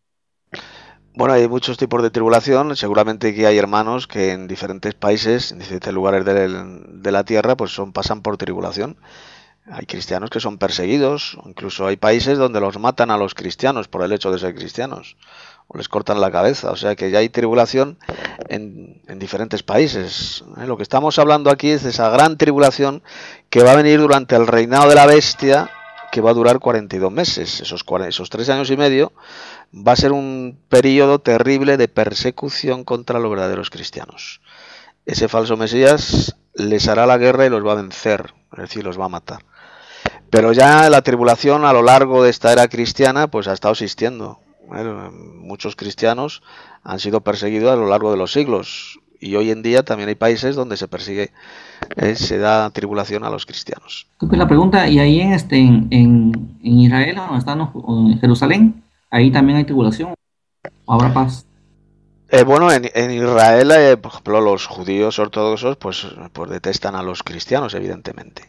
Bueno, hay muchos tipos de tribulación. Seguramente que hay hermanos que en diferentes países, en diferentes lugares de la tierra, pues pasan por tribulación. Hay cristianos que son perseguidos, incluso hay países donde los matan a los cristianos por el hecho de ser cristianos, o les cortan la cabeza. O sea que ya hay tribulación en diferentes países. Lo que estamos hablando aquí es de esa gran tribulación que va a venir durante el reinado de la bestia, que va a durar 42 meses. Esos 3 años y medio va a ser un periodo terrible de persecución contra los verdaderos cristianos. Ese falso Mesías les hará la guerra y los va a vencer, es decir, los va a matar. Pero ya la tribulación a lo largo de esta era cristiana pues ha estado existiendo. Muchos cristianos han sido perseguidos a lo largo de los siglos y hoy en día también hay países donde se persigue, se da tribulación a los cristianos. La pregunta, y ahí en Israel, donde están, o en Jerusalén, ahí también hay tribulación, ¿o habrá paz? Bueno, en Israel, por ejemplo, los judíos ortodoxos pues detestan a los cristianos, evidentemente.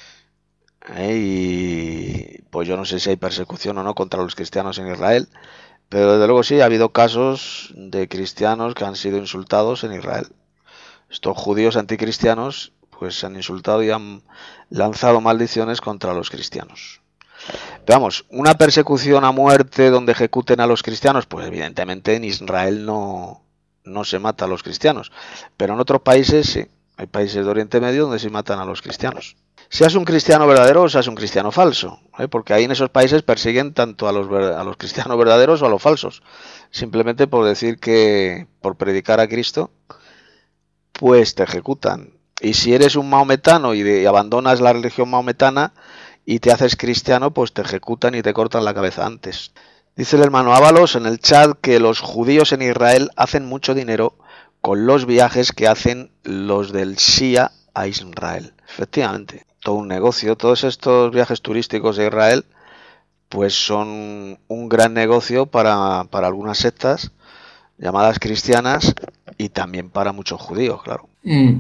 Y pues yo no sé si hay persecución o no contra los cristianos en Israel, pero desde luego sí, ha habido casos de cristianos que han sido insultados en Israel. Estos judíos anticristianos pues se han insultado y han lanzado maldiciones contra los cristianos. Pero vamos, una persecución a muerte donde ejecuten a los cristianos, pues evidentemente en Israel no se mata a los cristianos, pero en otros países sí. Hay países de Oriente Medio donde se matan a los cristianos. Seas un cristiano verdadero o seas un cristiano falso, porque ahí en esos países persiguen tanto a los cristianos verdaderos o a los falsos, simplemente por decir que por predicar a Cristo, pues te ejecutan. Y si eres un maometano y abandonas la religión maometana y te haces cristiano, pues te ejecutan y te cortan la cabeza antes. Dice el hermano Ábalos en el chat que los judíos en Israel hacen mucho dinero con los viajes que hacen los del Shia a Israel. Efectivamente, todo un negocio. Todos estos viajes turísticos de Israel pues son un gran negocio para algunas sectas llamadas cristianas y también para muchos judíos, claro.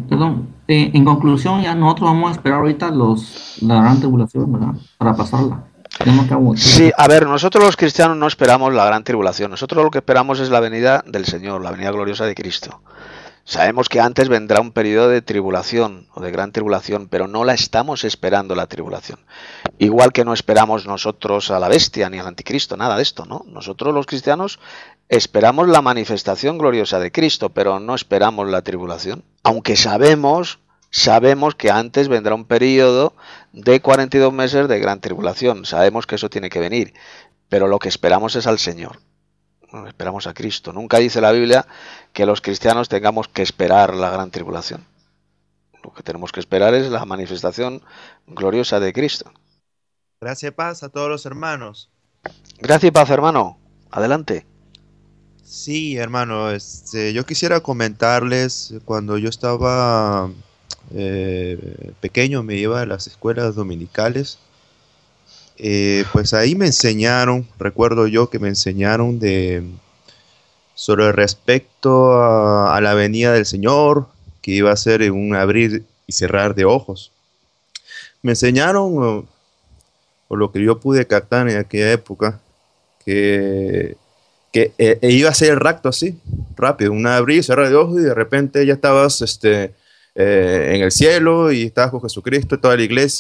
En conclusión, ya nosotros vamos a esperar ahorita la gran tribulación, ¿verdad? Para pasarla. Sí, a ver, nosotros los cristianos no esperamos la gran tribulación. Nosotros lo que esperamos es la venida del Señor, la venida gloriosa de Cristo. Sabemos que antes vendrá un periodo de tribulación o de gran tribulación, pero no la estamos esperando la tribulación. Igual que no esperamos nosotros a la bestia ni al anticristo, nada de esto, ¿no? Nosotros los cristianos esperamos la manifestación gloriosa de Cristo, pero no esperamos la tribulación. Aunque sabemos que antes vendrá un periodo de 42 meses de gran tribulación. Sabemos que eso tiene que venir, pero lo que esperamos es al Señor. Esperamos a Cristo. Nunca dice la Biblia que los cristianos tengamos que esperar la gran tribulación. Lo que tenemos que esperar es la manifestación gloriosa de Cristo. Gracias y paz a todos los hermanos. Gracias y paz, hermano. Adelante. Sí, hermano, yo quisiera comentarles, cuando yo estaba pequeño, me iba a las escuelas dominicales. Pues ahí me enseñaron, recuerdo yo que me enseñaron sobre respecto a la venida del Señor, que iba a ser en un abrir y cerrar de ojos. Me enseñaron, por lo que yo pude captar en aquella época, que iba a ser el rapto así, rápido, un abrir y cerrar de ojos, y de repente ya estabas en el cielo y estabas con Jesucristo y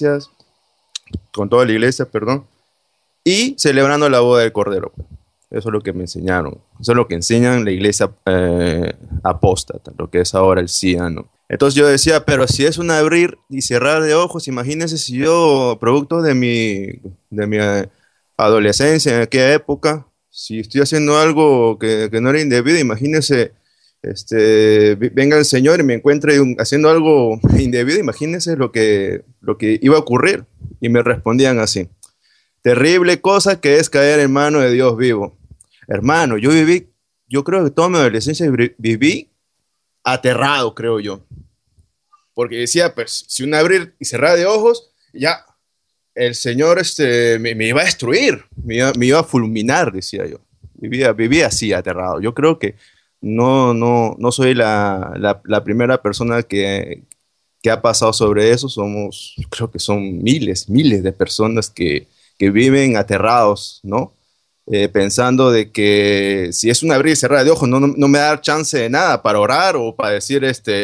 con toda la iglesia, perdón, y celebrando la boda del Cordero. Eso es lo que me enseñaron. Eso es lo que enseñan la iglesia apóstata, lo que es ahora el CIA, ¿no? Entonces yo decía, pero si es un abrir y cerrar de ojos, imagínense si yo, producto de mi adolescencia en aquella época, si estoy haciendo algo que no era indebido, imagínense, venga el Señor y me encuentre haciendo algo indebido, imagínense lo que iba a ocurrir. Y me respondían así: terrible cosa que es caer en mano de Dios vivo. Hermano, yo creo que toda mi adolescencia viví aterrado, creo yo. Porque decía, pues, si un abrir y cerrar de ojos, ya el Señor me iba a destruir, me iba a fulminar, decía yo. Vivía así, aterrado. Yo creo que no soy la primera persona que ha pasado sobre eso. Creo que son miles de personas que viven aterrados, ¿no? Pensando de que si es un abrir y cerrar de ojos, no me da chance de nada para orar o para decir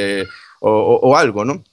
o algo, ¿no?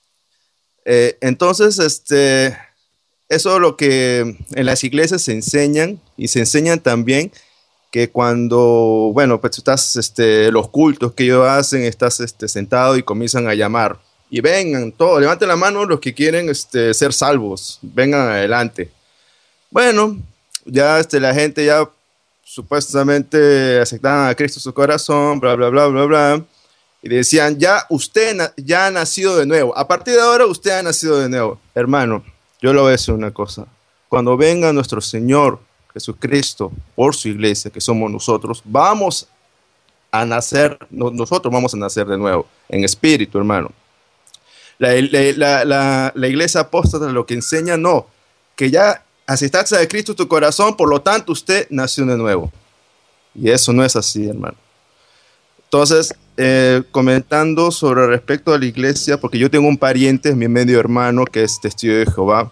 Entonces, eso es lo que en las iglesias se enseñan, y se enseñan también que cuando, bueno, pues estás, los cultos que ellos hacen, estás sentado y comienzan a llamar. Y vengan todos, levanten la mano los que quieren ser salvos, vengan adelante. Bueno, ya la gente ya supuestamente aceptaban a Cristo en su corazón, bla, bla, bla, bla, bla. Y decían, usted ya ha nacido de nuevo. A partir de ahora usted ha nacido de nuevo. Hermano, yo le voy a decir una cosa. Cuando venga nuestro Señor Jesucristo por su iglesia, que somos nosotros, vamos a nacer, nosotros vamos a nacer de nuevo, en espíritu, hermano. La iglesia apóstata lo que enseña, que ya aceptaste a Cristo en tu corazón, por lo tanto usted nació de nuevo. Y eso no es así, hermano. Entonces, comentando sobre respecto a la iglesia, porque yo tengo un pariente, mi medio hermano, que es testigo de Jehová,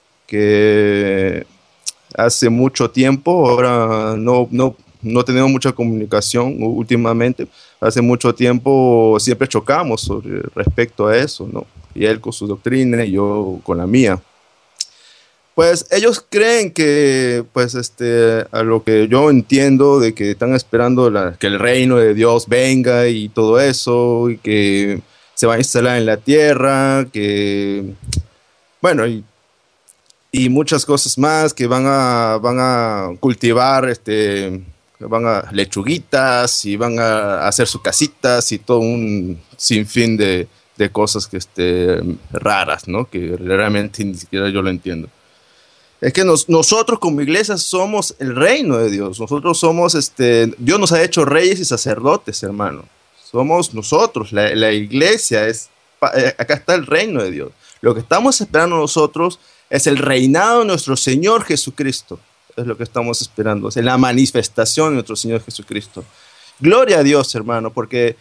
que hace mucho tiempo, ahora no tenemos mucha comunicación últimamente, hace mucho tiempo siempre chocamos respecto a eso, ¿no? Y él con su doctrina y yo con la mía. Pues ellos creen que, pues, a lo que yo entiendo, de que están esperando que el reino de Dios venga y todo eso, y que se va a instalar en la tierra, que, bueno, y muchas cosas más, que van a cultivar, van a lechuguitas y van a hacer sus casitas y todo un sinfín de cosas que raras, ¿no? Que realmente ni siquiera yo lo entiendo. Es que nosotros como iglesia somos el reino de Dios. Nosotros somos, Dios nos ha hecho reyes y sacerdotes, hermano. Somos nosotros, la iglesia acá está el reino de Dios. Lo que estamos esperando nosotros es el reinado de nuestro Señor Jesucristo. Es lo que estamos esperando, es la manifestación de nuestro Señor Jesucristo. Gloria a Dios, hermano, porque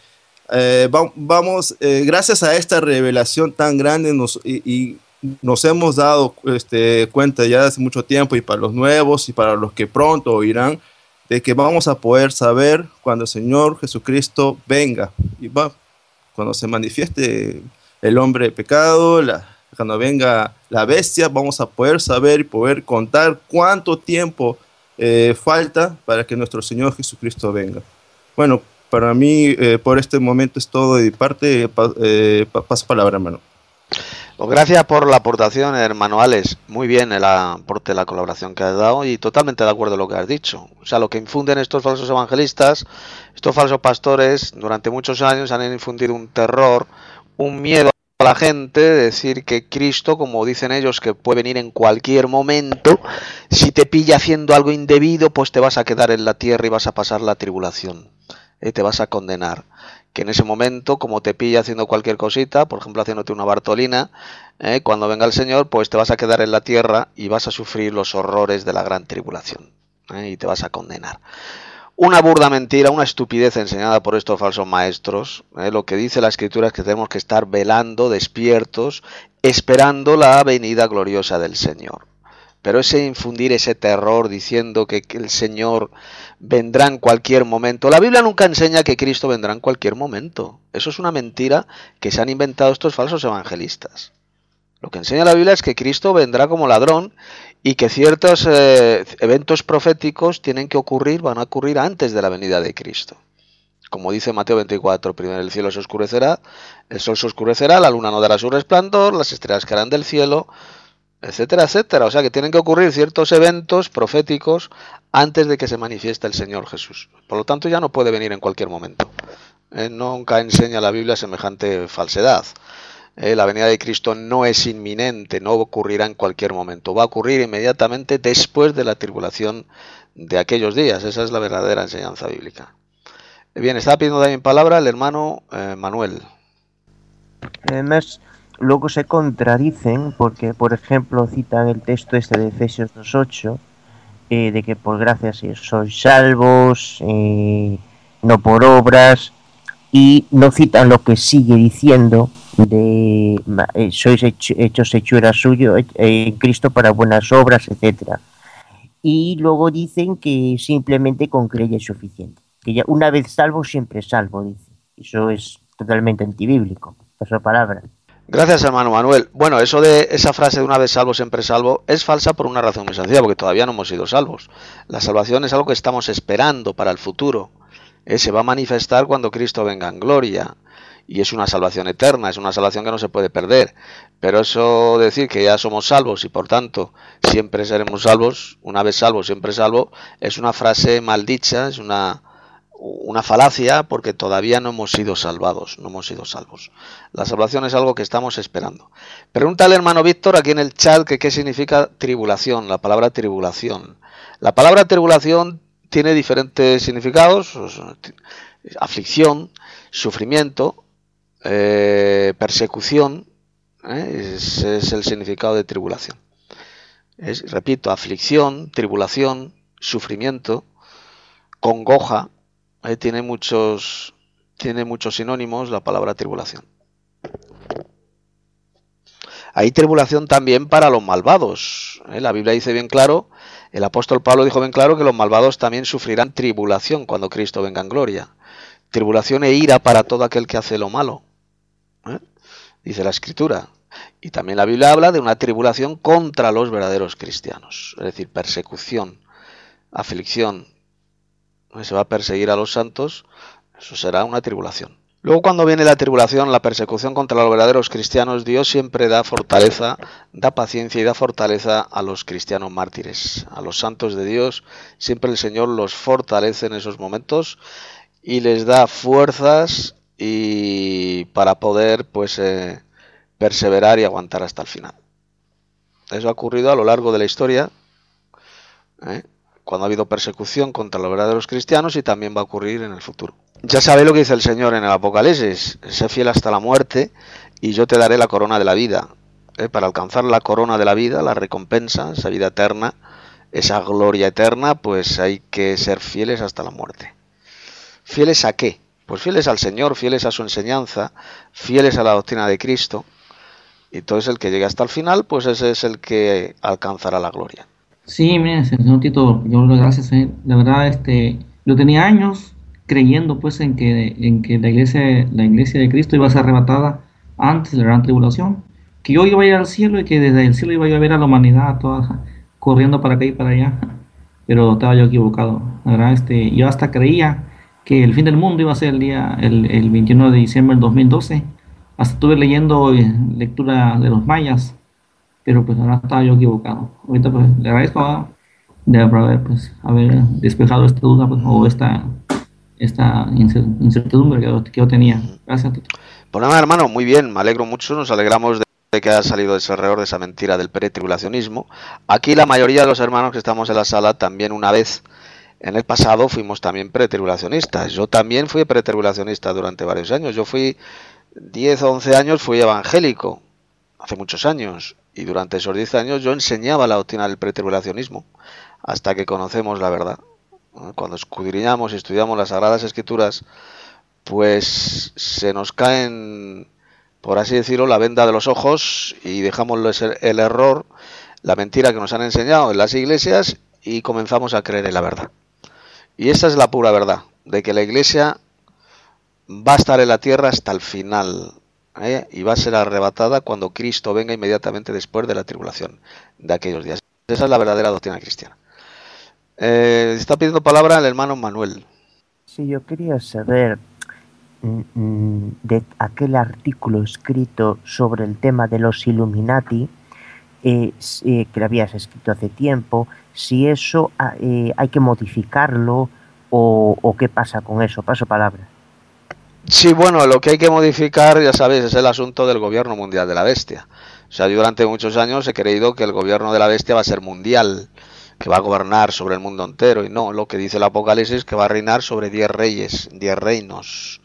gracias a esta revelación tan grande nos hemos dado cuenta ya hace mucho tiempo, y para los nuevos y para los que pronto oirán, de que vamos a poder saber cuando el Señor Jesucristo venga. Y cuando se manifieste el hombre de pecado, cuando venga la bestia, vamos a poder saber y poder contar cuánto tiempo falta para que nuestro Señor Jesucristo venga. Bueno, para mí, por este momento es todo de mi parte. Paso palabra, hermano. Pues gracias por la aportación, hermano Alex. Muy bien el aporte, la colaboración que has dado, y totalmente de acuerdo con lo que has dicho. O sea, lo que infunden estos falsos evangelistas, estos falsos pastores, durante muchos años han infundido un terror, un miedo a la gente, de decir que Cristo, como dicen ellos, que puede venir en cualquier momento, si te pilla haciendo algo indebido, pues te vas a quedar en la tierra y vas a pasar la tribulación, te vas a condenar. Que en ese momento, como te pilla haciendo cualquier cosita, por ejemplo haciéndote una Bartolina, cuando venga el Señor, pues te vas a quedar en la tierra y vas a sufrir los horrores de la gran tribulación, y te vas a condenar. Una burda mentira, una estupidez enseñada por estos falsos maestros. Lo que dice la Escritura es que tenemos que estar velando, despiertos, esperando la venida gloriosa del Señor. Pero ese infundir ese terror diciendo que el Señor vendrá en cualquier momento. La Biblia nunca enseña que Cristo vendrá en cualquier momento. Eso es una mentira que se han inventado estos falsos evangelistas. Lo que enseña la Biblia es que Cristo vendrá como ladrón, y que ciertos eventos proféticos tienen que ocurrir, van a ocurrir antes de la venida de Cristo. Como dice Mateo 24, primero el cielo se oscurecerá, el sol se oscurecerá, la luna no dará su resplandor, las estrellas caerán del cielo, etcétera, etcétera. O sea que tienen que ocurrir ciertos eventos proféticos antes de que se manifieste el Señor Jesús. Por lo tanto, ya no puede venir en cualquier momento. Nunca enseña la Biblia semejante falsedad. La venida de Cristo no es inminente, no ocurrirá en cualquier momento. Va a ocurrir inmediatamente después de la tribulación de aquellos días. Esa es la verdadera enseñanza bíblica. Bien, está pidiendo también palabra el hermano Manuel. Además, luego se contradicen porque, por ejemplo, citan el texto de Efesios 2:8, de que por gracia sois salvos, no por obras, y no citan lo que sigue diciendo de sois hechos hechura suyo en Cristo para buenas obras, etcétera. Y luego dicen que simplemente con creer es suficiente, que ya una vez salvo siempre salvo, dice. Eso es totalmente antibíblico. Paso palabra. Gracias, hermano Manuel. Bueno, eso de esa frase de una vez salvo siempre salvo es falsa por una razón muy sencilla, porque todavía no hemos sido salvos. La salvación es algo que estamos esperando para el futuro. Se va a manifestar cuando Cristo venga en gloria, y es una salvación eterna, es una salvación que no se puede perder. Pero eso decir que ya somos salvos y por tanto siempre seremos salvos, una vez salvo siempre salvo, es una frase maldicha, es una falacia, porque todavía no hemos sido salvados, no hemos sido salvos. La salvación es algo que estamos esperando. Pregunta al hermano Víctor aquí en el chat que qué significa tribulación, la palabra tribulación. La palabra tribulación tiene diferentes significados: aflicción, sufrimiento, persecución. Ese es el significado de tribulación. Repito, aflicción, tribulación, sufrimiento, congoja. Tiene muchos sinónimos la palabra tribulación. Hay tribulación también para los malvados. La Biblia dice bien claro, el apóstol Pablo dijo bien claro que los malvados también sufrirán tribulación cuando Cristo venga en gloria. Tribulación e ira para todo aquel que hace lo malo. Dice la Escritura. Y también la Biblia habla de una tribulación contra los verdaderos cristianos, es decir, persecución, aflicción. Se va a perseguir a los santos, eso será una tribulación. Luego, cuando viene la tribulación, la persecución contra los verdaderos cristianos, Dios siempre da fortaleza, da paciencia y da fortaleza a los cristianos mártires, a los santos de Dios. Siempre el Señor los fortalece en esos momentos y les da fuerzas y para poder perseverar y aguantar hasta el final. Eso ha ocurrido a lo largo de la historia, cuando ha habido persecución contra los verdaderos cristianos, y también va a ocurrir en el futuro. Ya sabéis lo que dice el Señor en el Apocalipsis: sé fiel hasta la muerte y yo te daré la corona de la vida. Para alcanzar la corona de la vida, la recompensa, esa vida eterna, esa gloria eterna, pues hay que ser fieles hasta la muerte. ¿Fieles a qué? Pues fieles al Señor, fieles a su enseñanza, fieles a la doctrina de Cristo. Y entonces el que llegue hasta el final, pues ese es el que alcanzará la gloria. Sí, miren, señor Tito, yo le doy gracias. La verdad, yo tenía años creyendo pues en que la iglesia de Cristo iba a ser arrebatada antes de la gran tribulación, que yo iba a ir al cielo y que desde el cielo iba a ver a la humanidad toda corriendo para acá y para allá, pero estaba yo equivocado. La verdad, yo hasta creía que el fin del mundo iba a ser el 21 de diciembre del 2012. Hasta estuve leyendo lectura de los mayas, pero pues ahora estaba yo equivocado. Ahorita pues le agradezco de haber despejado esta duda, pues, o esta incertidumbre que yo tenía. Gracias, Tito. Pues nada, hermano, muy bien, me alegro mucho, nos alegramos de que haya salido de ese error, de esa mentira del pretribulacionismo. Aquí la mayoría de los hermanos que estamos en la sala también una vez en el pasado fuimos también pretribulacionistas. Yo también fui pretribulacionista durante varios años. Yo fui 10 o 11 años, fui evangélico, hace muchos años, y durante esos 10 años yo enseñaba la doctrina del pretribulacionismo, hasta que conocemos la verdad. Cuando escudriñamos y estudiamos las Sagradas Escrituras, pues se nos caen, por así decirlo, la venda de los ojos y dejamos el error, la mentira que nos han enseñado en las iglesias, y comenzamos a creer en la verdad. Y esta es la pura verdad, de que la iglesia va a estar en la tierra hasta el final, y va a ser arrebatada cuando Cristo venga inmediatamente después de la tribulación de aquellos días. Esa es la verdadera doctrina cristiana. Está pidiendo palabra el hermano Manuel. Sí, yo quería saber de aquel artículo escrito sobre el tema de los Illuminati, que lo habías escrito hace tiempo, si eso hay que modificarlo o qué pasa con eso. Paso palabra. Sí, bueno, lo que hay que modificar, ya sabéis, es el asunto del gobierno mundial de la bestia. O sea, yo durante muchos años he creído que el gobierno de la bestia va a ser mundial, que va a gobernar sobre el mundo entero, y no, lo que dice el Apocalipsis, que va a reinar sobre 10 reyes, 10 reinos.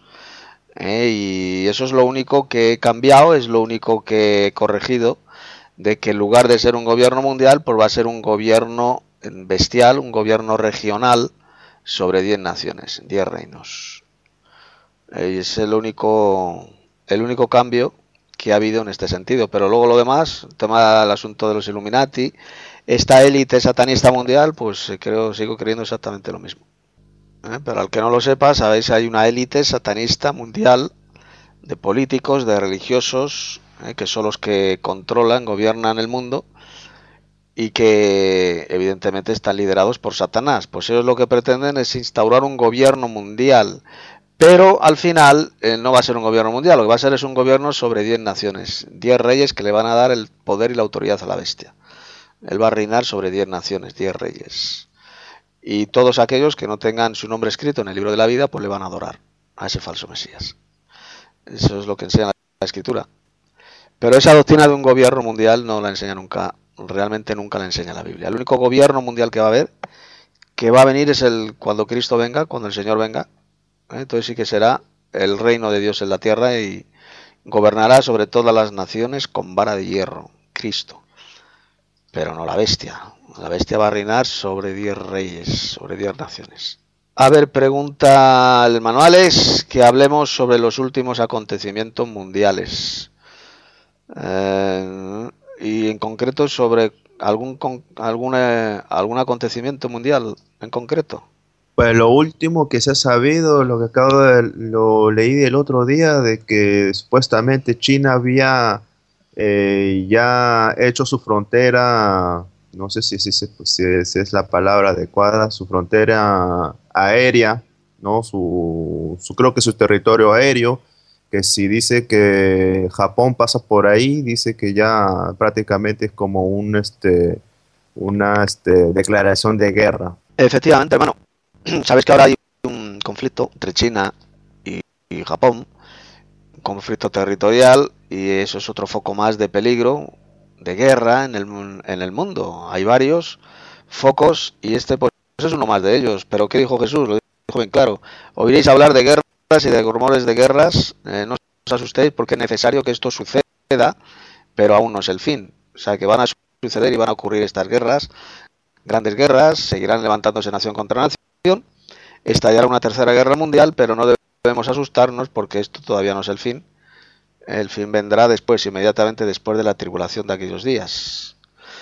Y eso es lo único que he cambiado, es lo único que he corregido, de que en lugar de ser un gobierno mundial, pues va a ser un gobierno bestial, un gobierno regional sobre 10 naciones, 10 reinos. Es el único cambio que ha habido en este sentido. Pero luego lo demás, el tema del asunto de los Illuminati, esta élite satanista mundial, pues sigo creyendo exactamente lo mismo. Pero al que no lo sepa, sabéis, hay una élite satanista mundial de políticos, de religiosos, que son los que controlan, gobiernan el mundo, y que evidentemente están liderados por Satanás. Pues ellos lo que pretenden es instaurar un gobierno mundial, pero al final no va a ser un gobierno mundial, lo que va a ser es un gobierno sobre 10 naciones, 10 reyes que le van a dar el poder y la autoridad a la bestia. Él va a reinar sobre 10 naciones, 10 reyes. Y todos aquellos que no tengan su nombre escrito en el libro de la vida, pues le van a adorar a ese falso Mesías. Eso es lo que enseña la Escritura. Pero esa doctrina de un gobierno mundial no la enseña nunca, realmente nunca la enseña la Biblia. El único gobierno mundial que va a haber, que va a venir, es cuando Cristo venga, cuando el Señor venga. Entonces sí que será el reino de Dios en la tierra y gobernará sobre todas las naciones con vara de hierro, Cristo. Pero no la bestia. La bestia va a reinar sobre 10 reyes, sobre 10 naciones. A ver, pregunta el manuales que hablemos sobre los últimos acontecimientos mundiales. Y en concreto sobre algún acontecimiento mundial en concreto. Pues lo último que se ha sabido, lo leí el otro día, de que supuestamente China había ya ha hecho su frontera, no sé si es la palabra adecuada, su frontera aérea, ¿no? Creo que su territorio aéreo, que si dice que Japón pasa por ahí, dice que ya prácticamente es como una declaración de guerra. Efectivamente, hermano. Sabes que ahora hay un conflicto entre China y Japón, un conflicto territorial, y eso es otro foco más de peligro, de guerra en el mundo. Hay varios focos y este pues es uno más de ellos. Pero ¿qué dijo Jesús? Lo dijo bien claro. Oiréis hablar de guerras y de rumores de guerras. No os asustéis porque es necesario que esto suceda, pero aún no es el fin. O sea, que van a suceder y van a ocurrir estas guerras, grandes guerras, seguirán levantándose nación contra nación, estallará una tercera guerra mundial, pero no debemos asustarnos porque esto todavía no es el fin. El fin vendrá después, inmediatamente después de la tribulación de aquellos días.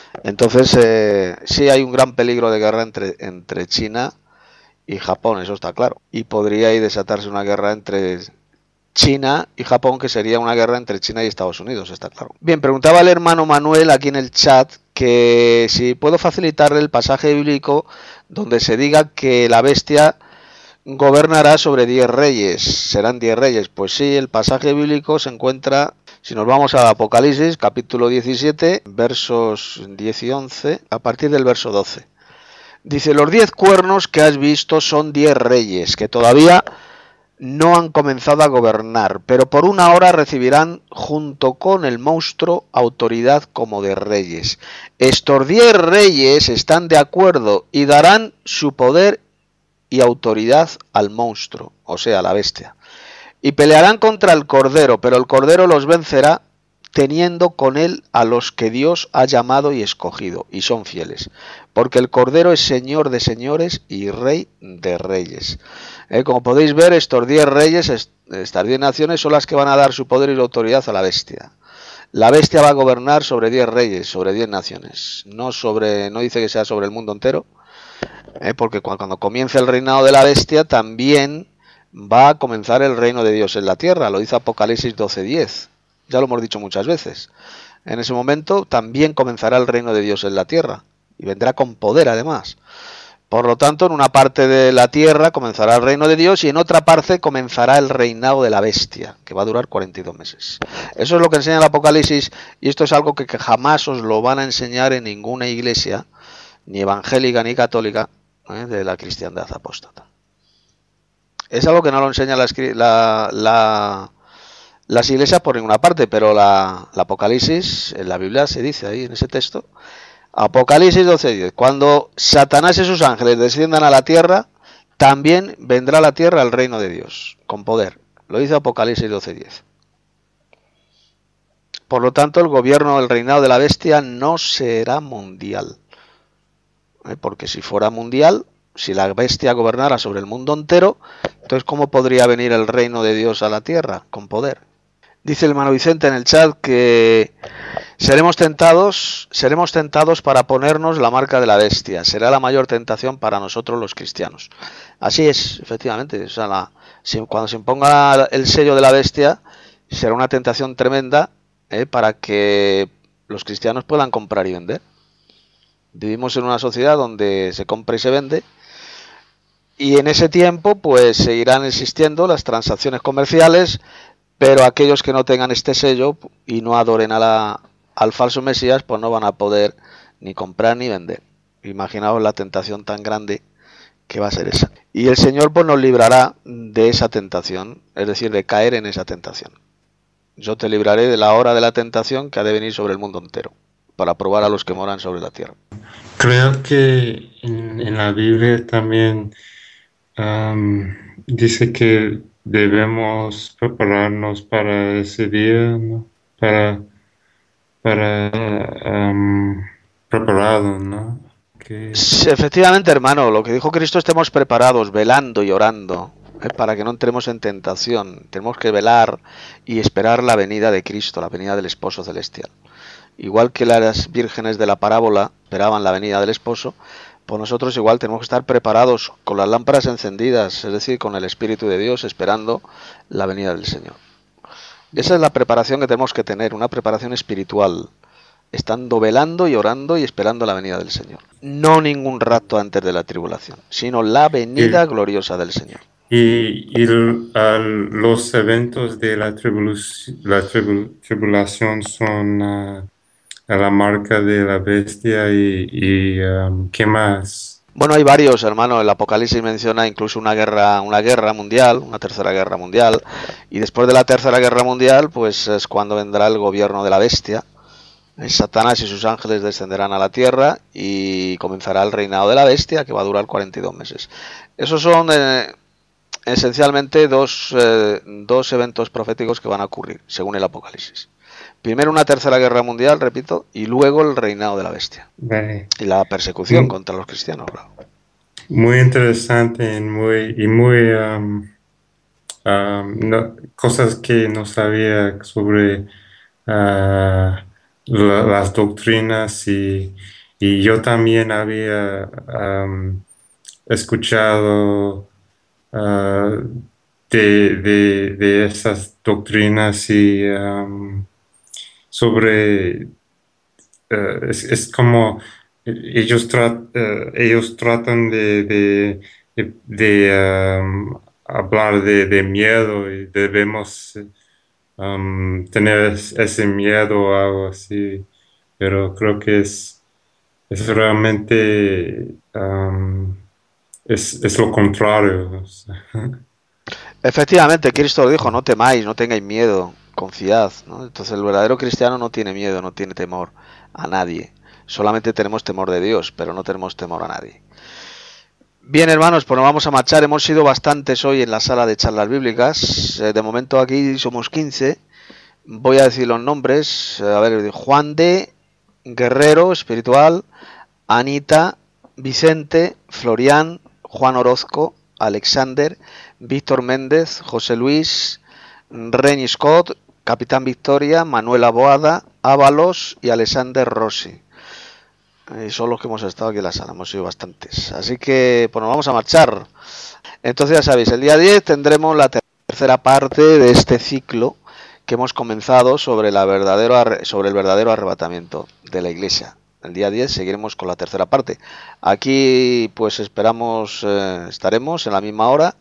Entonces, sí hay un gran peligro de guerra entre China y Japón, eso está claro. Y podría ahí desatarse una guerra entre China y Japón, que sería una guerra entre China y Estados Unidos, está claro. Bien, preguntaba el hermano Manuel aquí en el chat que si puedo facilitarle el pasaje bíblico donde se diga que la bestia gobernará sobre 10 reyes, serán 10 reyes. Pues sí, el pasaje bíblico se encuentra, si nos vamos al Apocalipsis, capítulo 17, versos 10 y 11, a partir del verso 12. Dice, los 10 cuernos que has visto son 10 reyes, que todavía no han comenzado a gobernar, pero por una hora recibirán junto con el monstruo autoridad como de reyes. Estos 10 reyes están de acuerdo y darán su poder y autoridad al monstruo, o sea, a la bestia. Y pelearán contra el Cordero, pero el Cordero los vencerá teniendo con él a los que Dios ha llamado y escogido, y son fieles. Porque el Cordero es Señor de señores y Rey de reyes. Como podéis ver, estos 10 reyes, estas 10 naciones, son las que van a dar su poder y autoridad a la bestia. La bestia va a gobernar sobre 10 reyes, sobre 10 naciones. No dice que sea sobre el mundo entero, porque cuando comience el reinado de la bestia, también va a comenzar el reino de Dios en la tierra. Lo dice Apocalipsis 12:10. Ya lo hemos dicho muchas veces. En ese momento también comenzará el reino de Dios en la tierra. Y vendrá con poder además. Por lo tanto, en una parte de la tierra comenzará el reino de Dios y en otra parte comenzará el reinado de la bestia, que va a durar 42 meses. Eso es lo que enseña el Apocalipsis y esto es algo que jamás os lo van a enseñar en ninguna iglesia, ni evangélica ni católica, de la cristiandad apóstata. Es algo que no lo enseña las iglesias por ninguna parte, pero la Apocalipsis, en la Biblia se dice ahí en ese texto, Apocalipsis 12:10, cuando Satanás y sus ángeles desciendan a la tierra, también vendrá a la tierra el reino de Dios, con poder. Lo dice Apocalipsis 12:10. Por lo tanto, el gobierno, el reinado de la bestia no será mundial. Porque si fuera mundial, si la bestia gobernara sobre el mundo entero, entonces ¿cómo podría venir el reino de Dios a la tierra? Con poder. Dice el hermano Vicente en el chat que seremos tentados para ponernos la marca de la bestia. Será la mayor tentación para nosotros los cristianos. Así es, efectivamente. O sea, cuando se imponga el sello de la bestia, será una tentación tremenda para que los cristianos puedan comprar y vender. Vivimos en una sociedad donde se compra y se vende. Y en ese tiempo, pues seguirán existiendo las transacciones comerciales, pero aquellos que no tengan este sello y no adoren al falso Mesías, pues no van a poder ni comprar ni vender. Imaginaos la tentación tan grande que va a ser esa. Y el Señor pues nos librará de esa tentación, es decir, de caer en esa tentación. Yo te libraré de la hora de la tentación que ha de venir sobre el mundo entero, para probar a los que moran sobre la tierra. Creo que en la Biblia también dice que debemos prepararnos para ese día, ¿no? Preparado, ¿no? Sí, efectivamente, hermano, lo que dijo Cristo, estemos preparados, velando y orando, para que no entremos en tentación. Tenemos que velar y esperar la venida de Cristo, la venida del esposo celestial. Igual que las vírgenes de la parábola esperaban la venida del esposo, pues nosotros igual tenemos que estar preparados con las lámparas encendidas, es decir, con el Espíritu de Dios, esperando la venida del Señor. Esa es la preparación que tenemos que tener, una preparación espiritual, estando velando y orando y esperando la venida del Señor. No ningún rapto antes de la tribulación, sino la venida gloriosa del Señor. Los eventos de la tribulación son a la marca de la bestia y ¿qué más? Bueno, hay varios, hermano. El Apocalipsis menciona incluso una guerra mundial, una tercera guerra mundial. Y después de la tercera guerra mundial, pues es cuando vendrá el gobierno de la bestia. Satanás y sus ángeles descenderán a la tierra y comenzará el reinado de la bestia, que va a durar 42 meses. Esos son esencialmente dos eventos proféticos que van a ocurrir, según el Apocalipsis. Primero una tercera guerra mundial, repito, y luego el reinado de la bestia. Vale. Y la persecución contra los cristianos, claro. Muy interesante y muy cosas que no sabía sobre las doctrinas y yo también había escuchado de esas doctrinas y sobre es como ellos tratan de hablar de miedo y debemos tener ese miedo o algo así, pero creo que es realmente es lo contrario. Efectivamente, Cristo dijo, no temáis, no tengáis miedo, confiad, ¿no? Entonces el verdadero cristiano no tiene miedo, no tiene temor a nadie. Solamente tenemos temor de Dios, pero no tenemos temor a nadie. Bien, hermanos, pues nos vamos a marchar. Hemos sido bastantes hoy en la sala de charlas bíblicas. De momento aquí somos 15. Voy a decir los nombres. A ver, Juan de Guerrero, espiritual, Anita, Vicente, Florian, Juan Orozco, Alexander, Víctor Méndez, José Luis, Reni Scott, Capitán Victoria, Manuela Boada, Ábalos y Alexander Rossi. Son los que hemos estado aquí en la sala, hemos sido bastantes. Así que pues nos vamos a marchar. Entonces ya sabéis, el día 10 tendremos la tercera parte de este ciclo que hemos comenzado sobre el verdadero arrebatamiento de la Iglesia. El día 10 seguiremos con la tercera parte. Aquí pues esperamos, estaremos en la misma hora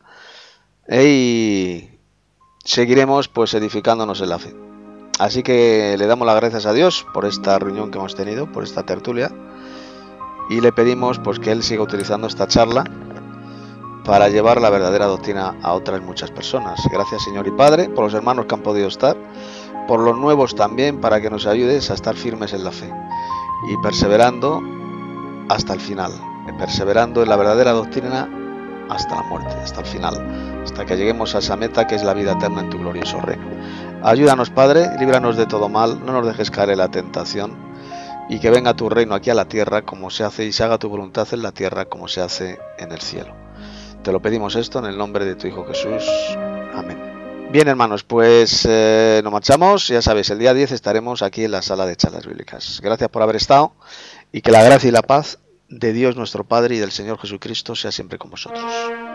y seguiremos pues edificándonos en la fe. Así que le damos las gracias a Dios por esta reunión que hemos tenido, por esta tertulia, y le pedimos pues que Él siga utilizando esta charla para llevar la verdadera doctrina a otras muchas personas. Gracias, Señor y Padre, por los hermanos que han podido estar, por los nuevos también, para que nos ayudes a estar firmes en la fe y perseverando hasta el final, perseverando en la verdadera doctrina hasta la muerte, hasta el final, hasta que lleguemos a esa meta que es la vida eterna en tu glorioso reino. Ayúdanos, Padre, líbranos de todo mal, no nos dejes caer en la tentación, y que venga tu reino aquí a la tierra como se hace, y se haga tu voluntad en la tierra como se hace en el cielo. Te lo pedimos esto en el nombre de tu Hijo Jesús. Amén. Bien, hermanos, pues nos marchamos. Ya sabéis, el día 10 estaremos aquí en la sala de charlas bíblicas. Gracias por haber estado, y que la gracia y la paz de Dios nuestro Padre y del Señor Jesucristo sea siempre con vosotros.